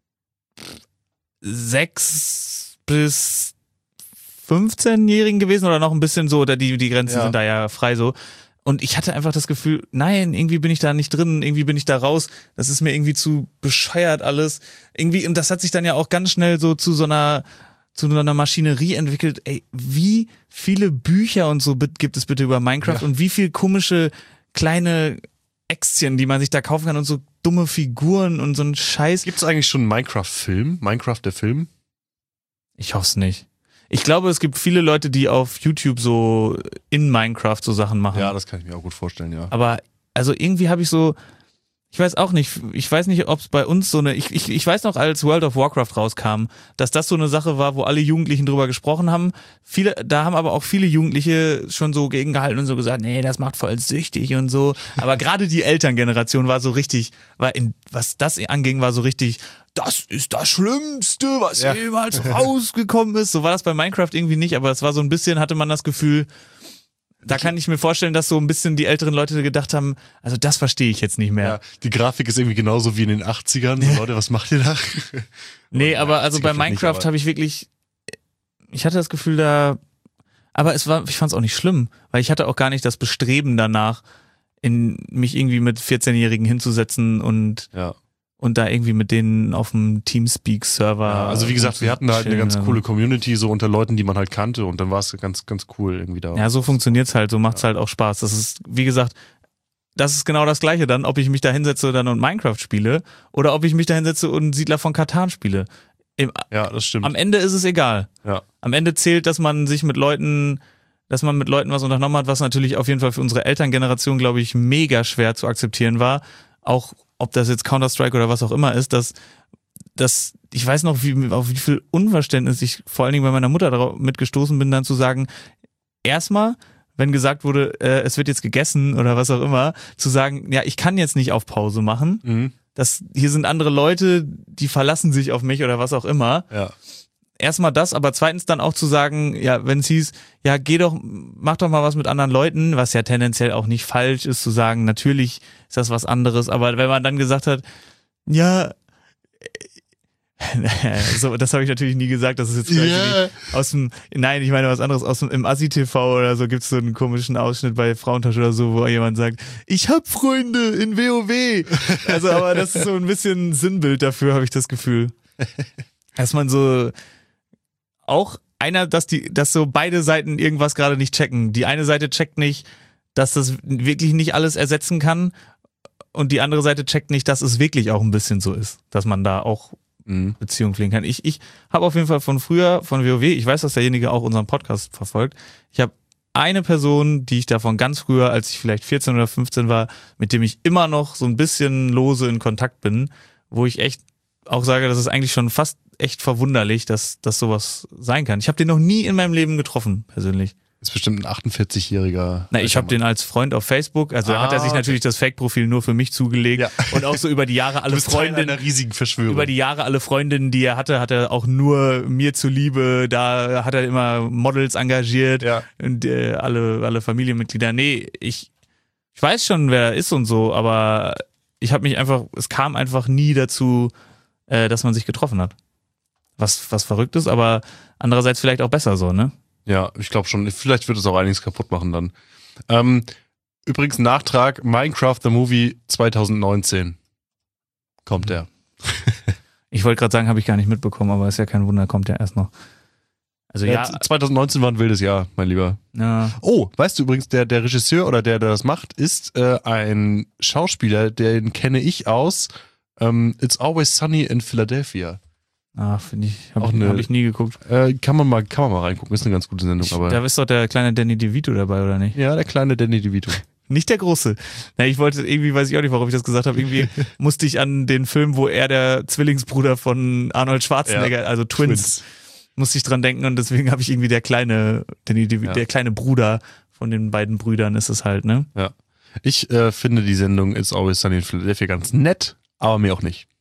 sechs bis fünfzehnjährigen gewesen oder noch ein bisschen so, oder die, die Grenzen Ja. sind da ja frei so. Und ich hatte einfach das Gefühl, nein, irgendwie bin ich da nicht drin, irgendwie bin ich da raus. Das ist mir irgendwie zu bescheuert alles. Irgendwie, und das hat sich dann ja auch ganz schnell so zu so einer, zu so einer Maschinerie entwickelt. Ey, wie viele Bücher und so bit- gibt es bitte über Minecraft Ja. und wie viel komische kleine Äxtchen, die man sich da kaufen kann und so dumme Figuren und so ein Scheiß. Gibt es eigentlich schon einen Minecraft-Film? Minecraft der Film? Ich hoffe es nicht. Ich glaube, es gibt viele Leute, die auf YouTube so in Minecraft so Sachen machen. Ja, das kann ich mir auch gut vorstellen, ja. Aber also irgendwie habe ich so, ich weiß auch nicht, ich weiß nicht, ob es bei uns so eine, ich, ich, ich weiß noch, als World of Warcraft rauskam, dass das so eine Sache war, wo alle Jugendlichen drüber gesprochen haben. Viele, da haben aber auch viele Jugendliche schon so gegengehalten und so gesagt, nee, das macht voll süchtig und so. Aber gerade die Elterngeneration war so richtig, war in, was das anging, war so richtig, das ist das Schlimmste, was Ja. jemals rausgekommen ist. So war das bei Minecraft irgendwie nicht, aber es war so ein bisschen, hatte man das Gefühl, Da kann ich mir vorstellen, dass so ein bisschen die älteren Leute gedacht haben, also das verstehe ich jetzt nicht mehr. Ja, die Grafik ist irgendwie genauso wie in den achtzigern. So, Leute, was macht ihr da? Nee, aber also bei Minecraft habe ich wirklich, ich hatte das Gefühl da, aber es war, ich fand es auch nicht schlimm, weil ich hatte auch gar nicht das Bestreben danach, in mich irgendwie mit vierzehnjährigen hinzusetzen und ja. und da irgendwie mit denen auf dem Teamspeak-Server. Ja, also wie gesagt, wir hatten da halt eine ganz chillen. coole Community, so unter Leuten, die man halt kannte und dann war es ganz, ganz cool irgendwie da. Ja, so funktioniert's halt, so macht's halt auch Spaß. Das ist, wie gesagt, das ist genau das Gleiche dann, ob ich mich da hinsetze dann und Minecraft spiele oder ob ich mich da hinsetze und Siedler von Catan spiele. Im, Ja, das stimmt. Am Ende ist es egal. Ja. Am Ende zählt, dass man sich mit Leuten, dass man mit Leuten was unternommen hat, was natürlich auf jeden Fall für unsere Elterngeneration, glaube ich, mega schwer zu akzeptieren war. Auch ob das jetzt Counter-Strike oder was auch immer ist, dass, dass ich weiß noch, wie, auf wie viel Unverständnis ich vor allen Dingen bei meiner Mutter darauf mitgestoßen bin, dann zu sagen, erstmal, wenn gesagt wurde, äh, es wird jetzt gegessen oder was auch immer, zu sagen, ja, ich kann jetzt nicht auf Pause machen. Mhm. Das, hier sind andere Leute, die verlassen sich auf mich oder was auch immer. Ja. Erstmal das, aber zweitens dann auch zu sagen, ja, wenn es hieß, ja, geh doch, mach doch mal was mit anderen Leuten, was ja tendenziell auch nicht falsch ist, zu sagen, natürlich ist das was anderes, aber wenn man dann gesagt hat, ja, so, das habe ich natürlich nie gesagt, das ist jetzt vielleicht Ja. nicht aus dem, nein, ich meine was anderes, aus dem, im Assi-T V oder so gibt's so einen komischen Ausschnitt bei Frauentausch oder so, wo jemand sagt, ich hab Freunde in WoW. Also, aber das ist so ein bisschen Sinnbild dafür, habe ich das Gefühl. Dass man so, auch einer, dass die, dass so beide Seiten irgendwas gerade nicht checken. Die eine Seite checkt nicht, dass das wirklich nicht alles ersetzen kann und die andere Seite checkt nicht, dass es wirklich auch ein bisschen so ist, dass man da auch Mhm. Beziehungen pflegen kann. Ich, ich habe auf jeden Fall von früher, von WoW, ich weiß, dass derjenige auch unseren Podcast verfolgt, ich habe eine Person, die ich davon ganz früher, als ich vielleicht vierzehn oder fünfzehn war, mit dem ich immer noch so ein bisschen lose in Kontakt bin, wo ich echt auch sage, das ist eigentlich schon fast echt verwunderlich, dass, dass sowas sein kann. Ich habe den noch nie in meinem Leben getroffen, persönlich. Ist bestimmt ein achtundvierzigjähriger. Na, ich habe den als Freund auf Facebook, also da Ah, hat er sich okay. natürlich das Fake-Profil nur für mich zugelegt Ja. und auch so über die Jahre alle Freundinnen, einer riesigen Verschwörung. über die Jahre alle Freundinnen, die er hatte, hat er auch nur mir zuliebe, da hat er immer Models engagiert Ja. und äh, alle, alle Familienmitglieder. Nee, ich, ich weiß schon, wer er ist und so, aber ich habe mich einfach, es kam einfach nie dazu, äh, dass man sich getroffen hat. Was, was verrückt ist, aber andererseits vielleicht auch besser so, ne? Ja, ich glaube schon. Vielleicht wird es auch einiges kaputt machen dann. Ähm, übrigens Nachtrag, Minecraft the Movie zwanzig neunzehn. Kommt der. Ich wollte gerade sagen, habe ich gar nicht mitbekommen, aber ist ja kein Wunder, kommt ja erst noch. Also ja, Ja, zwanzig neunzehn war ein wildes Jahr, mein Lieber. ja. Oh, weißt du übrigens, der, der Regisseur oder der, der das macht, ist äh, ein Schauspieler, den kenne ich aus ähm, It's Always Sunny in Philadelphia. Ah, finde ich, habe Auch ich, eine- hab ich nie geguckt. Äh, kann man mal, kann man mal reingucken, ist eine ganz gute Sendung. Ich, aber da ist doch der kleine Danny DeVito dabei, oder nicht? ja, der kleine Danny DeVito. Nicht der große. Na, ich wollte, irgendwie weiß ich auch nicht, warum ich das gesagt habe. Irgendwie musste ich an den Film, wo er der Zwillingsbruder von Arnold Schwarzenegger, Ja, also Twins, Twins. musste ich dran denken und deswegen habe ich irgendwie der kleine, Danny DeVito, Ja. der kleine Bruder von den beiden Brüdern ist es halt, ne? Ja. Ich äh, finde die Sendung It's Always Sunny in Philadelphia ganz nett, aber mir auch nicht.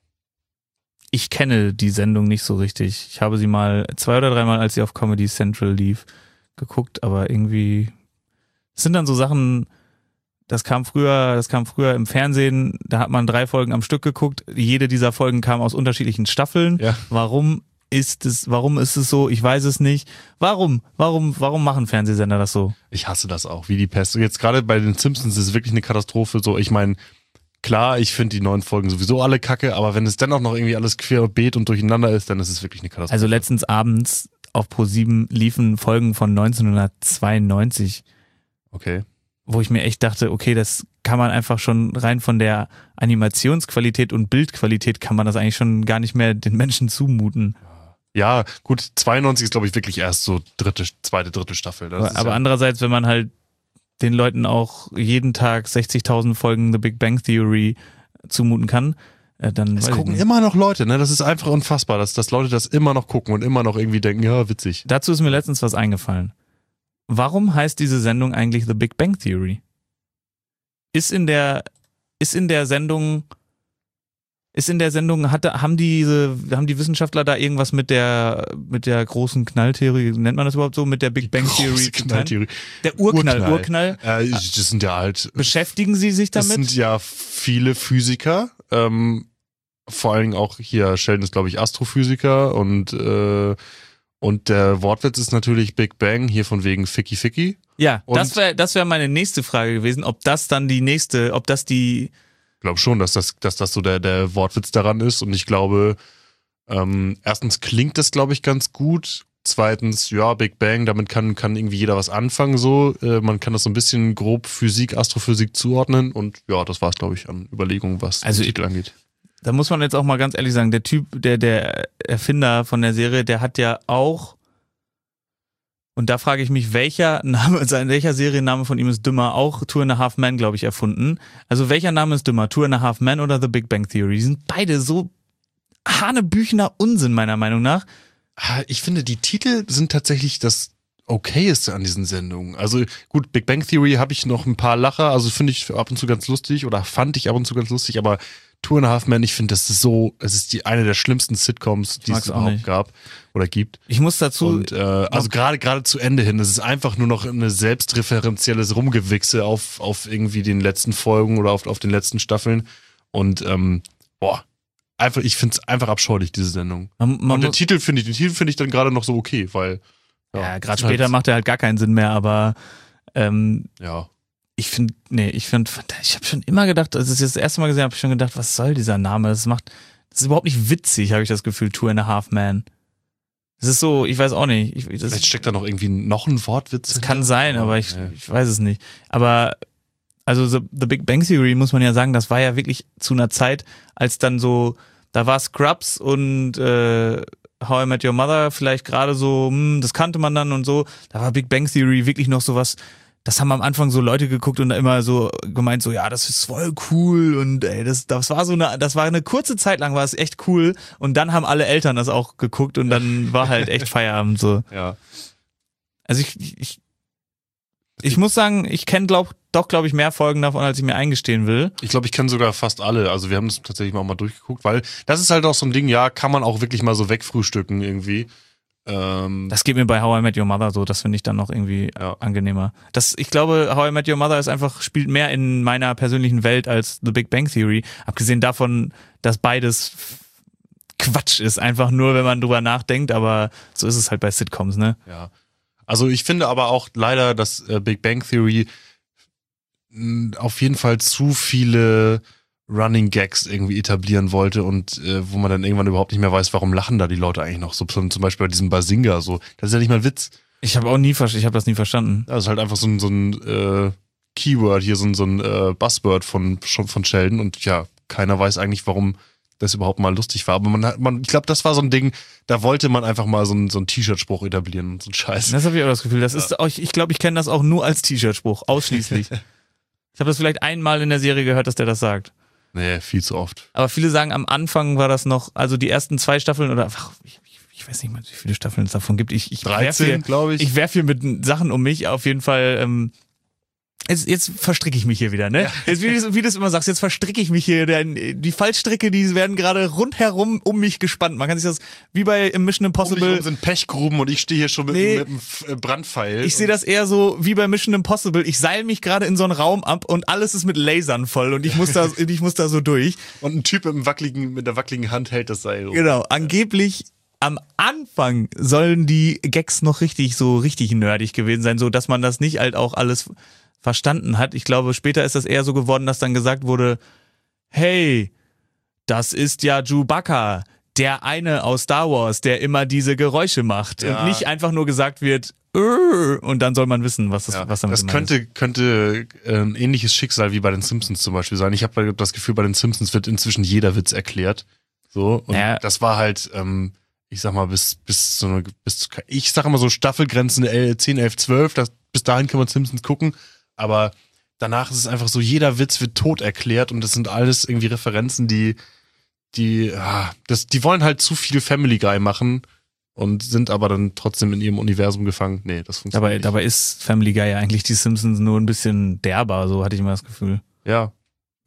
Ich kenne die Sendung nicht so richtig. Ich habe sie mal zwei oder dreimal, als sie auf Comedy Central lief, geguckt, aber irgendwie, es sind dann so Sachen, das kam früher, das kam früher im Fernsehen, da hat man drei Folgen am Stück geguckt. Jede dieser Folgen kam aus unterschiedlichen Staffeln. Ja. Warum ist es, warum ist es so? Ich weiß es nicht. Warum? Warum, warum machen Fernsehsender das so? Ich hasse das auch, wie die Pest. Und jetzt gerade bei den Simpsons ist es wirklich eine Katastrophe. So, ich meine, klar, ich finde die neuen Folgen sowieso alle kacke, aber wenn es dennoch noch irgendwie alles querbeet und durcheinander ist, dann ist es wirklich eine Katastrophe. Also letztens abends auf ProSieben liefen Folgen von neunzehnhundertzweiundneunzig, Okay. wo ich mir echt dachte, okay, das kann man einfach schon rein von der Animationsqualität und Bildqualität kann man das eigentlich schon gar nicht mehr den Menschen zumuten. Ja, gut, zweiundneunzig ist, glaube ich, wirklich erst so dritte, zweite, dritte Staffel. Das Aber, ist aber ja, andererseits, wenn man halt den Leuten auch jeden Tag sechzigtausend Folgen The Big Bang Theory zumuten kann, äh, dann es weiß ich gucken nicht. immer noch Leute, ne? Das ist einfach unfassbar, dass, dass Leute das immer noch gucken und immer noch irgendwie denken, ja, witzig. Dazu ist mir letztens was eingefallen. Warum heißt diese Sendung eigentlich The Big Bang Theory? Ist in der, ist in der Sendung Ist in der Sendung, hat, haben, diese, haben die Wissenschaftler da irgendwas mit der, mit der großen Knalltheorie, nennt man das überhaupt so, mit der Big Bang Theory? Knalltheorie. Der Urknall, Urknall. Urknall. Äh, das sind ja halt. Beschäftigen Sie sich damit? Das sind ja viele Physiker, ähm, vor allen Dingen auch hier, Sheldon ist glaube ich Astrophysiker und, äh, und der Wortwitz ist natürlich Big Bang, hier von wegen Ficky Ficky. Ja, und das wäre das wär meine nächste Frage gewesen, ob das dann die nächste, ob das die... Ich glaube schon, dass das, dass das so der, der Wortwitz daran ist und ich glaube, ähm, erstens klingt das glaube ich ganz gut, zweitens, ja, Big Bang, damit kann, kann irgendwie jeder was anfangen so, äh, man kann das so ein bisschen grob Physik, Astrophysik zuordnen und ja, das war es glaube ich an Überlegungen, was also den Titel angeht. Da muss man jetzt auch mal ganz ehrlich sagen, der Typ, der, der Erfinder von der Serie, der hat ja auch, und da frage ich mich, welcher Name, welcher Serienname von ihm ist dümmer, auch Two and a Half Men, glaube ich, erfunden. Also welcher Name ist dümmer, Two and a Half Men oder The Big Bang Theory? Die sind beide so hanebüchener Unsinn, meiner Meinung nach. Ich finde, die Titel sind tatsächlich das Okayeste an diesen Sendungen. Also gut, Big Bang Theory habe ich noch ein paar Lacher, also finde ich ab und zu ganz lustig oder fand ich ab und zu ganz lustig, aber Two and a Half Men, ich finde, das ist so, es ist die eine der schlimmsten Sitcoms, die es überhaupt nicht. gab oder gibt. Ich muss dazu... Und äh, also gerade gerade zu Ende hin, es ist einfach nur noch ein selbstreferenzielles Rumgewichse auf, auf irgendwie den letzten Folgen oder auf, auf den letzten Staffeln. Und ähm, boah, einfach, ich finde es einfach abscheulich, diese Sendung. Man, man Und den Titel finde ich, den Titel finde ich dann gerade noch so okay, weil ja, ja gerade später halt, macht er halt gar keinen Sinn mehr, aber ähm, ja. Ich finde, nee, ich finde, ich habe schon immer gedacht, als ich das erste Mal gesehen habe, habe ich schon gedacht, was soll dieser Name? Das macht, das ist überhaupt nicht witzig, habe ich das Gefühl, Two and a Half Men. Das ist so, ich weiß auch nicht. Ich, das, Vielleicht steckt da noch irgendwie noch ein Wortwitz. Das kann sein, aber ich, ja. ich weiß es nicht. Aber, also The, The Big Bang Theory, muss man ja sagen, das war ja wirklich zu einer Zeit, als dann so, da war Scrubs und äh, How I Met Your Mother vielleicht gerade so, hm, das kannte man dann und so. Da war Big Bang Theory wirklich noch sowas. Das haben am Anfang so Leute geguckt und immer so gemeint, so ja, das ist voll cool und ey, das, das war so eine, das war eine kurze Zeit lang, war es echt cool und dann haben alle Eltern das auch geguckt und dann war halt echt Feierabend so. Ja. Also ich, ich, ich muss sagen, ich kenne glaub, doch, glaube ich, mehr Folgen davon, als ich mir eingestehen will. Ich glaube, ich kenne sogar fast alle. Also wir haben das tatsächlich auch mal durchgeguckt, weil das ist halt auch so ein Ding, ja, kann man auch wirklich mal so wegfrühstücken irgendwie. Ähm, das geht mir bei How I Met Your Mother so, das finde ich dann noch irgendwie ja. angenehmer. Das, ich glaube, How I Met Your Mother ist einfach, spielt mehr in meiner persönlichen Welt als The Big Bang Theory. Abgesehen davon, dass beides Quatsch ist, einfach nur, wenn man drüber nachdenkt, aber so ist es halt bei Sitcoms, ne? Ja. Also ich finde aber auch leider, dass äh, Big Bang Theory mh, auf jeden Fall zu viele Running Gags irgendwie etablieren wollte und äh, wo man dann irgendwann überhaupt nicht mehr weiß, warum lachen da die Leute eigentlich noch. So zum Beispiel bei diesem Bazinga, so. Das ist ja nicht mal ein Witz. Ich habe auch nie, ich habe das nie verstanden. Das ist halt einfach so ein, so ein äh, Keyword hier, so ein, so ein äh, Buzzword von, schon von Sheldon und ja, keiner weiß eigentlich, warum das überhaupt mal lustig war. Aber man hat, man, ich glaube, das war so ein Ding, da wollte man einfach mal so ein, so ein T-Shirt-Spruch etablieren und so ein Scheiß. Das habe ich auch das Gefühl. Das ja. ist auch, ich glaube, ich kenne das auch nur als T-Shirt-Spruch, ausschließlich. Ich habe das vielleicht einmal in der Serie gehört, dass der das sagt. Nee, viel zu oft. Aber viele sagen, am Anfang war das noch, also die ersten zwei Staffeln oder ach, ich, ich weiß nicht mal, wie viele Staffeln es davon gibt. Ich, ich dreizehn, glaube ich. Ich werfe hier mit Sachen um mich, auf jeden Fall. Ähm, jetzt, jetzt verstricke ich mich hier wieder, ne? Ja. Jetzt, wie, du, wie du es immer sagst, jetzt verstricke ich mich hier. Denn die Fallstricke, die werden gerade rundherum um mich gespannt. Man kann sich das, wie bei Mission Impossible. Um mich sind Pechgruben und ich stehe hier schon mit, nee, mit einem Brandpfeil. Ich sehe das eher so wie bei Mission Impossible. Ich seil mich gerade in so einen Raum ab und alles ist mit Lasern voll und ich muss da, ich muss da so durch. Und ein Typ mit, dem wackeligen, mit der wackeligen Hand hält das Seil. Genau, angeblich am Anfang sollen die Gags noch richtig, so richtig nerdig gewesen sein, so dass man das nicht halt auch alles verstanden hat. Ich glaube, später ist das eher so geworden, dass dann gesagt wurde, hey, das ist ja Chewbacca, der eine aus Star Wars, der immer diese Geräusche macht. Ja. Und nicht einfach nur gesagt wird, und dann soll man wissen, was das, ja, was damit das könnte, ist. könnte ein ähnliches Schicksal wie bei den Simpsons zum Beispiel sein. Ich habe das Gefühl, bei den Simpsons wird inzwischen jeder Witz erklärt. So, und ja. das war halt, ähm, ich sag mal, bis, bis so eine, bis, ich sag immer so Staffelgrenzen zehn, elf, zwölf, das, bis dahin kann man Simpsons gucken, aber danach ist es einfach so, jeder Witz wird tot erklärt und das sind alles irgendwie Referenzen, die, die, ah, das, die wollen halt zu viel Family Guy machen und sind aber dann trotzdem in ihrem Universum gefangen. Nee, das funktioniert dabei, nicht. Dabei ist Family Guy ja eigentlich die Simpsons nur ein bisschen derber, so hatte ich immer das Gefühl. Ja.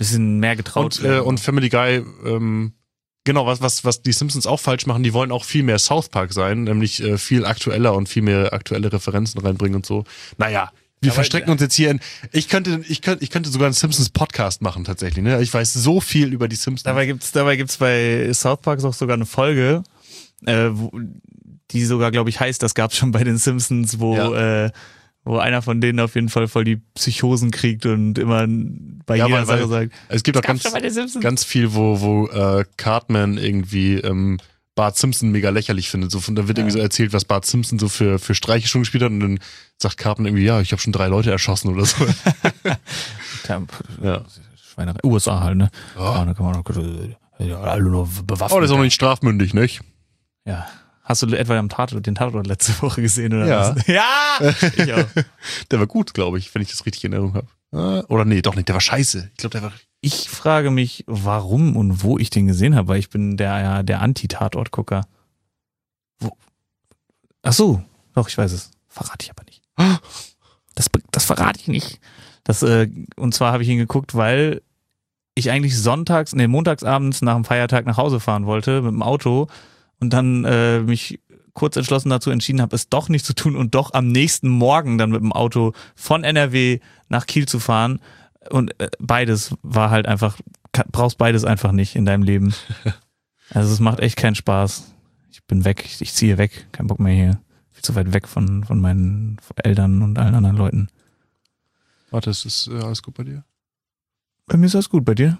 Bisschen mehr getraut. Und, äh, und Family Guy, ähm, genau, was, was, was die Simpsons auch falsch machen, die wollen auch viel mehr South Park sein, nämlich äh, viel aktueller und viel mehr aktuelle Referenzen reinbringen und so. Naja, wir Aber, verstrecken uns jetzt hier in, ich könnte, ich könnte, ich könnte sogar einen Simpsons Podcast machen tatsächlich, ne? Ich weiß so viel über die Simpsons. Dabei gibt's, dabei gibt's bei South Park auch sogar eine Folge, äh, wo, die sogar, glaube ich, heißt, das gab's schon bei den Simpsons, wo, Ja. äh, wo einer von denen auf jeden Fall voll die Psychosen kriegt und immer bei Ja, jeder weil- weil Sache sagt, Es gibt auch gab's ganz, schon bei den Simpsons. ganz viel, wo, wo äh, Cartman irgendwie ähm, Bart Simpson mega lächerlich findet. So, von, da wird Ja. irgendwie so erzählt, was Bart Simpson so für, für Streiche schon gespielt hat und dann sagt Cartman irgendwie, ja, ich habe schon drei Leute erschossen oder so. Ja. Ja. Schweinerei. U S A halt, ne? Ja. Ja, da kann man noch, ja, alle nur bewaffnet. Oh, das ist auch noch nicht strafmündig, nicht? Ja. Hast du etwa am Tatort, den Tatort letzte Woche gesehen oder Ja. was? Ja! Ich auch. Der war gut, glaube ich, wenn ich das richtig in Erinnerung habe. Oder nee, doch nicht, der war scheiße. Ich glaube, der war... Ich frage mich, warum und wo ich den gesehen habe, weil ich bin der ja der Anti-Tatort-Gucker. Wo? Ach so, doch, ich weiß es. Verrate ich aber nicht. Das, das verrate ich nicht. Das, äh, und zwar habe ich ihn geguckt, weil ich eigentlich sonntags, nee, montagsabends nach dem Feiertag nach Hause fahren wollte mit dem Auto und dann äh, mich kurz entschlossen dazu entschieden habe, es doch nicht zu tun und doch am nächsten Morgen dann mit dem Auto von N R W nach Kiel zu fahren. Und äh, beides war halt einfach, kann, brauchst beides einfach nicht in deinem Leben. Also es macht echt keinen Spaß. Ich bin weg, ich, ich ziehe weg, kein Bock mehr hier. Viel zu weit weg von, von meinen Eltern und allen anderen Leuten. Warte, ist das äh, alles gut bei dir? Bei mir ist alles gut, bei dir?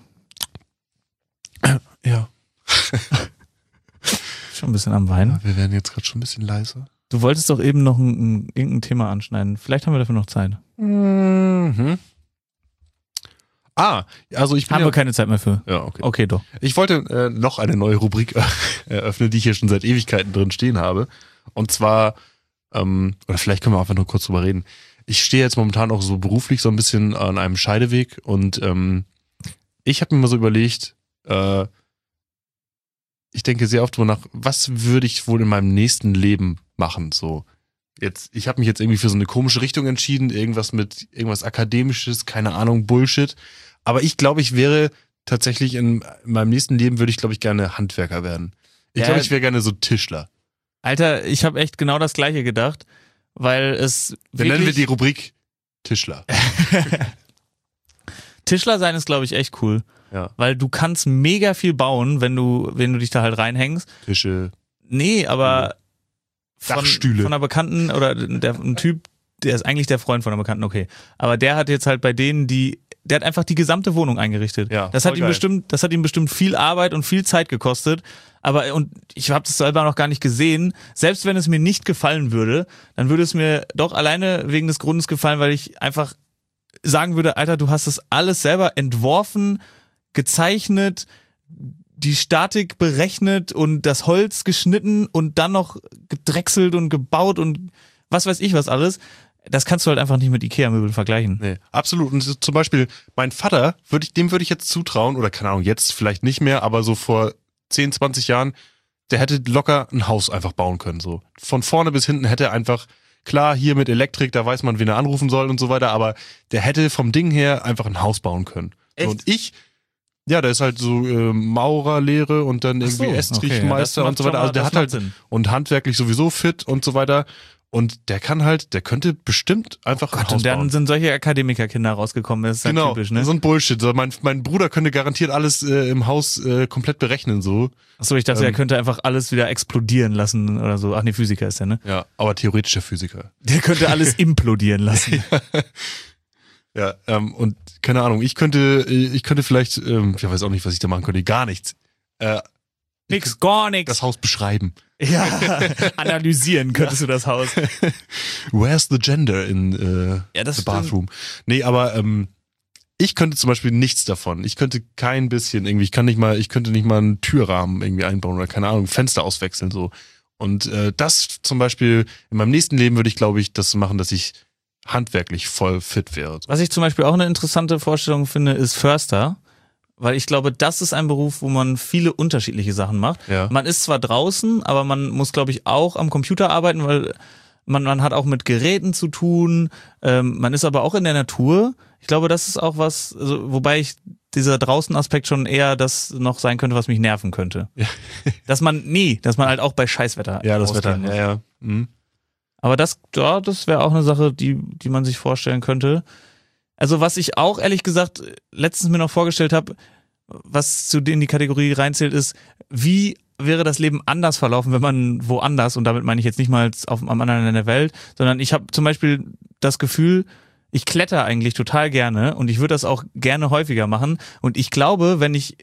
Ja. Schon ein bisschen am Weinen. Wir werden jetzt gerade schon ein bisschen leiser. Du wolltest doch eben noch ein, ein, irgendein Thema anschneiden. Vielleicht haben wir dafür noch Zeit. Mhm. Ah, also ich bin Haben ja, wir keine Zeit mehr für. ja, okay. Okay, doch. Ich wollte äh, noch eine neue Rubrik eröffnen, die ich hier schon seit Ewigkeiten drin stehen habe. Und zwar, ähm, oder vielleicht können wir einfach nur kurz drüber reden. Ich stehe jetzt momentan auch so beruflich so ein bisschen an einem Scheideweg und ähm, ich habe mir mal so überlegt, äh, ich denke sehr oft drüber nach, was würde ich wohl in meinem nächsten Leben machen? So, jetzt, ich habe mich jetzt irgendwie für so eine komische Richtung entschieden, irgendwas mit irgendwas Akademisches, keine Ahnung, Bullshit. Aber ich glaube, ich wäre tatsächlich in, in meinem nächsten Leben würde ich, glaube ich, gerne Handwerker werden. Ich Ja. glaube, ich wäre gerne so Tischler. Alter, ich habe echt genau das Gleiche gedacht, weil es Dann nennen wir wirklich- die Rubrik Tischler. Tischler sein ist, glaube ich, echt cool. Ja. Weil du kannst mega viel bauen, wenn du, wenn du dich da halt reinhängst. Tische. Nee, aber von, Dachstühle. von einer Bekannten oder der, ein Typ, der ist eigentlich der Freund von einer Bekannten, okay. Aber der hat jetzt halt bei denen, die, der hat einfach die gesamte Wohnung eingerichtet. Ja, das voll hat ihm geil. bestimmt, das hat ihm bestimmt viel Arbeit und viel Zeit gekostet. Aber, und ich habe das selber noch gar nicht gesehen. Selbst wenn es mir nicht gefallen würde, dann würde es mir doch alleine wegen des Grundes gefallen, weil ich einfach sagen würde, Alter, du hast das alles selber entworfen, gezeichnet, die Statik berechnet und das Holz geschnitten und dann noch gedrechselt und gebaut und was weiß ich was alles. Das kannst du halt einfach nicht mit Ikea-Möbeln vergleichen. Nee, absolut. Und so zum Beispiel, mein Vater, würde ich, dem würde ich jetzt zutrauen, oder keine Ahnung, jetzt vielleicht nicht mehr, aber so vor zehn, zwanzig Jahren, der hätte locker ein Haus einfach bauen können. So. Von vorne bis hinten hätte er einfach, klar, hier mit Elektrik, da weiß man, wen er anrufen soll und so weiter, aber der hätte vom Ding her einfach ein Haus bauen können. Echt? So, und ich, ja, der ist halt so äh, Maurerlehre und dann Ach irgendwie so, Estrichmeister okay, ja, das und so weiter. macht Also der schon hat mal- halt das macht Sinn. und handwerklich sowieso fit und so weiter. Und der kann halt, der könnte bestimmt einfach ein Gott, Haus und dann bauen. sind solche Akademikerkinder rausgekommen. Das ist halt Genau, typisch, ne? so ein Bullshit. So, mein, mein Bruder könnte garantiert alles äh, im Haus äh, komplett berechnen, so. Achso, ich dachte, ähm, er könnte einfach alles wieder explodieren lassen oder so. Ach nee, Physiker ist der, ne? Ja, aber theoretischer Physiker. Der könnte alles implodieren lassen. Ja, ähm, und keine Ahnung, ich könnte, ich könnte vielleicht, ähm, ich weiß auch nicht, was ich da machen könnte, gar nichts. Äh, Nix, gar nix. das Haus beschreiben. Ja, analysieren könntest du das Haus. Where's the gender in äh, Ja, das the stimmt. bathroom? Nee, aber ähm, ich könnte zum Beispiel nichts davon. Ich könnte kein bisschen irgendwie, ich kann nicht mal, ich könnte nicht mal einen Türrahmen irgendwie einbauen oder keine Ahnung, Fenster auswechseln so. Und äh, das zum Beispiel, in meinem nächsten Leben würde ich, glaube ich, das machen, dass ich handwerklich voll fit wäre. Was ich zum Beispiel auch eine interessante Vorstellung finde, ist Förster. Weil ich glaube, das ist ein Beruf, wo man viele unterschiedliche Sachen macht. Ja. Man ist zwar draußen, aber man muss, glaube ich, auch am Computer arbeiten, weil man, man hat auch mit Geräten zu tun. Ähm, man ist aber auch in der Natur. Ich glaube, das ist auch was, also, wobei ich dieser Draußen-Aspekt schon eher das noch sein könnte, was mich nerven könnte. Ja. Dass man, nee, dass man halt auch bei Scheißwetter Ja, das rausgehen Wetter. muss. Ja, ja. Mhm. Aber das, ja, das wäre auch eine Sache, die, die man sich vorstellen könnte. Also was ich auch ehrlich gesagt letztens mir noch vorgestellt habe, was zu denen die Kategorie reinzählt, ist, wie wäre das Leben anders verlaufen, wenn man woanders, und damit meine ich jetzt nicht mal auf, am anderen Ende der Welt, sondern ich habe zum Beispiel das Gefühl, ich kletter eigentlich total gerne und ich würde das auch gerne häufiger machen. Und ich glaube, wenn ich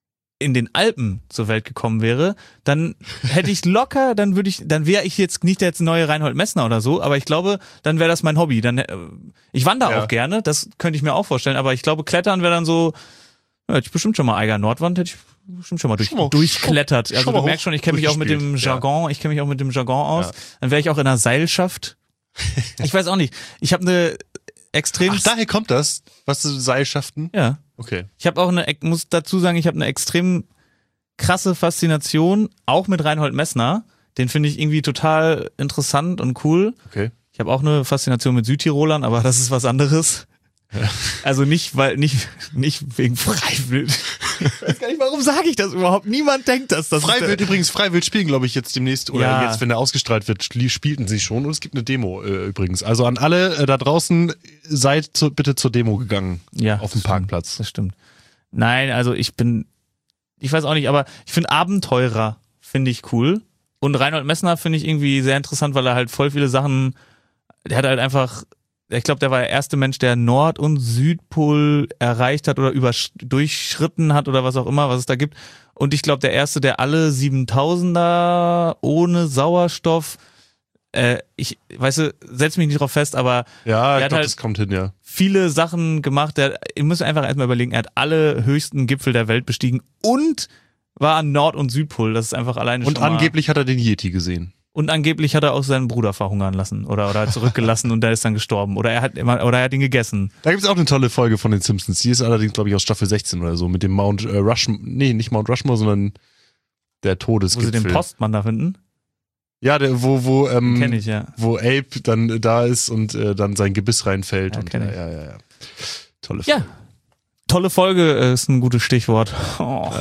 in den Alpen zur Welt gekommen wäre, dann hätte ich locker, dann würde ich, dann wäre ich jetzt nicht der jetzt neue Reinhold Messner oder so, aber ich glaube, dann wäre das mein Hobby. Dann, äh, ich wandere Ja. auch gerne, das könnte ich mir auch vorstellen, aber ich glaube, Klettern wäre dann so, ja, hätte ich bestimmt schon mal Eiger Nordwand, hätte ich bestimmt schon mal, durch, Schon mal- durchklettert. schon- Also schon du mal merkst schon, ich kenne mich auch mit dem durchgespielt, ja. Jargon, ich kenne mich auch mit dem Jargon aus. Ja. Dann wäre ich auch in einer Seilschaft. Ich weiß auch nicht. Ich habe eine extrem, Ach, daher kommt das, was du Seilschaften? ja. Okay. Ich habe auch eine, muss dazu sagen, ich habe eine extrem krasse Faszination, auch mit Reinhold Messner. Den finde ich irgendwie total interessant und cool. Okay. Ich habe auch eine Faszination mit Südtirolern, aber das ist was anderes. Ja. Also nicht, weil, nicht, nicht wegen Freiwild. Ich weiß gar nicht, warum sage ich das überhaupt? Niemand denkt das. das Freiwild ist übrigens, Freiwild spielen, glaube ich, jetzt demnächst, oder Ja. jetzt, wenn er ausgestrahlt wird, schli- spielten sie schon, und es gibt eine Demo äh, übrigens. Also an alle äh, da draußen, seid zu, bitte zur Demo gegangen. ja, auf dem das Parkplatz. Stimmt, das stimmt. Nein, also ich bin, ich weiß auch nicht, aber ich finde Abenteurer finde ich cool. Und Reinhold Messner finde ich irgendwie sehr interessant, weil er halt voll viele Sachen, der hat halt einfach, ich glaube, der war der erste Mensch, der Nord- und Südpol erreicht hat oder übersch- durchschritten hat oder was auch immer, was es da gibt. Und ich glaube, der erste, der alle siebentausender ohne Sauerstoff, äh, ich, weißt du, setz mich nicht drauf fest, aber Ja, Er ich hat glaube, halt- das kommt hin, ja. viele Sachen gemacht. Der, ihr müsst einfach erstmal überlegen, er hat alle höchsten Gipfel der Welt bestiegen und war an Nord- und Südpol. Das ist einfach alleine Und schon mal. angeblich hat er den Yeti gesehen. Und angeblich hat er auch seinen Bruder verhungern lassen oder, oder zurückgelassen und der ist dann gestorben. Oder er hat immer, oder er hat ihn gegessen. Da gibt es auch eine tolle Folge von den Simpsons. Die ist allerdings, glaube ich, aus Staffel sechzehn oder so, mit dem Mount äh, Rushmore. Nee, nicht Mount Rushmore, sondern der Wo sie Todesgipfel. den Postmann da finden. Ja, der, wo, wo, ähm, Kenn ich, ja. wo Ape dann äh, da ist und äh, dann sein Gebiss reinfällt. Ja, und, kenn ja, ich. ja, ja, ja. Tolle Ja. Folge. Tolle Folge äh, ist ein gutes Stichwort. Oh.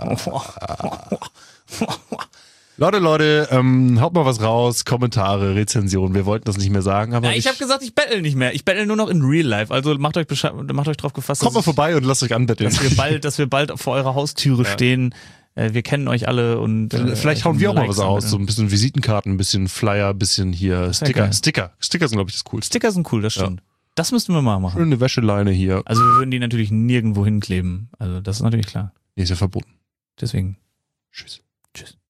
Leute, Leute, ähm, haut mal was raus, Kommentare, Rezensionen. Wir wollten das nicht mehr sagen, aber Ja, ich habe gesagt, ich bettel nicht mehr. Ich bettel nur noch in Real Life. Also macht euch Bescheid, macht euch drauf gefasst, kommt mal dass, vorbei und lasst euch anbetteln. dass wir bald, dass wir bald vor eurer Haustüre stehen. Äh, wir kennen euch alle und äh, Vielleicht hauen wir auch mal Likes was aus, so anbetteln. ein bisschen Visitenkarten, ein bisschen Flyer, ein bisschen hier Sticker. geil. Sticker. Sticker sind, glaube ich, das Coolste. Sticker sind cool, das stimmt. Das müssten wir mal machen. Schöne Wäscheleine hier. Also wir würden die natürlich nirgendwo hinkleben. Also das ist natürlich klar. Nee, ist ja verboten. Deswegen. Tschüss. Tschüss.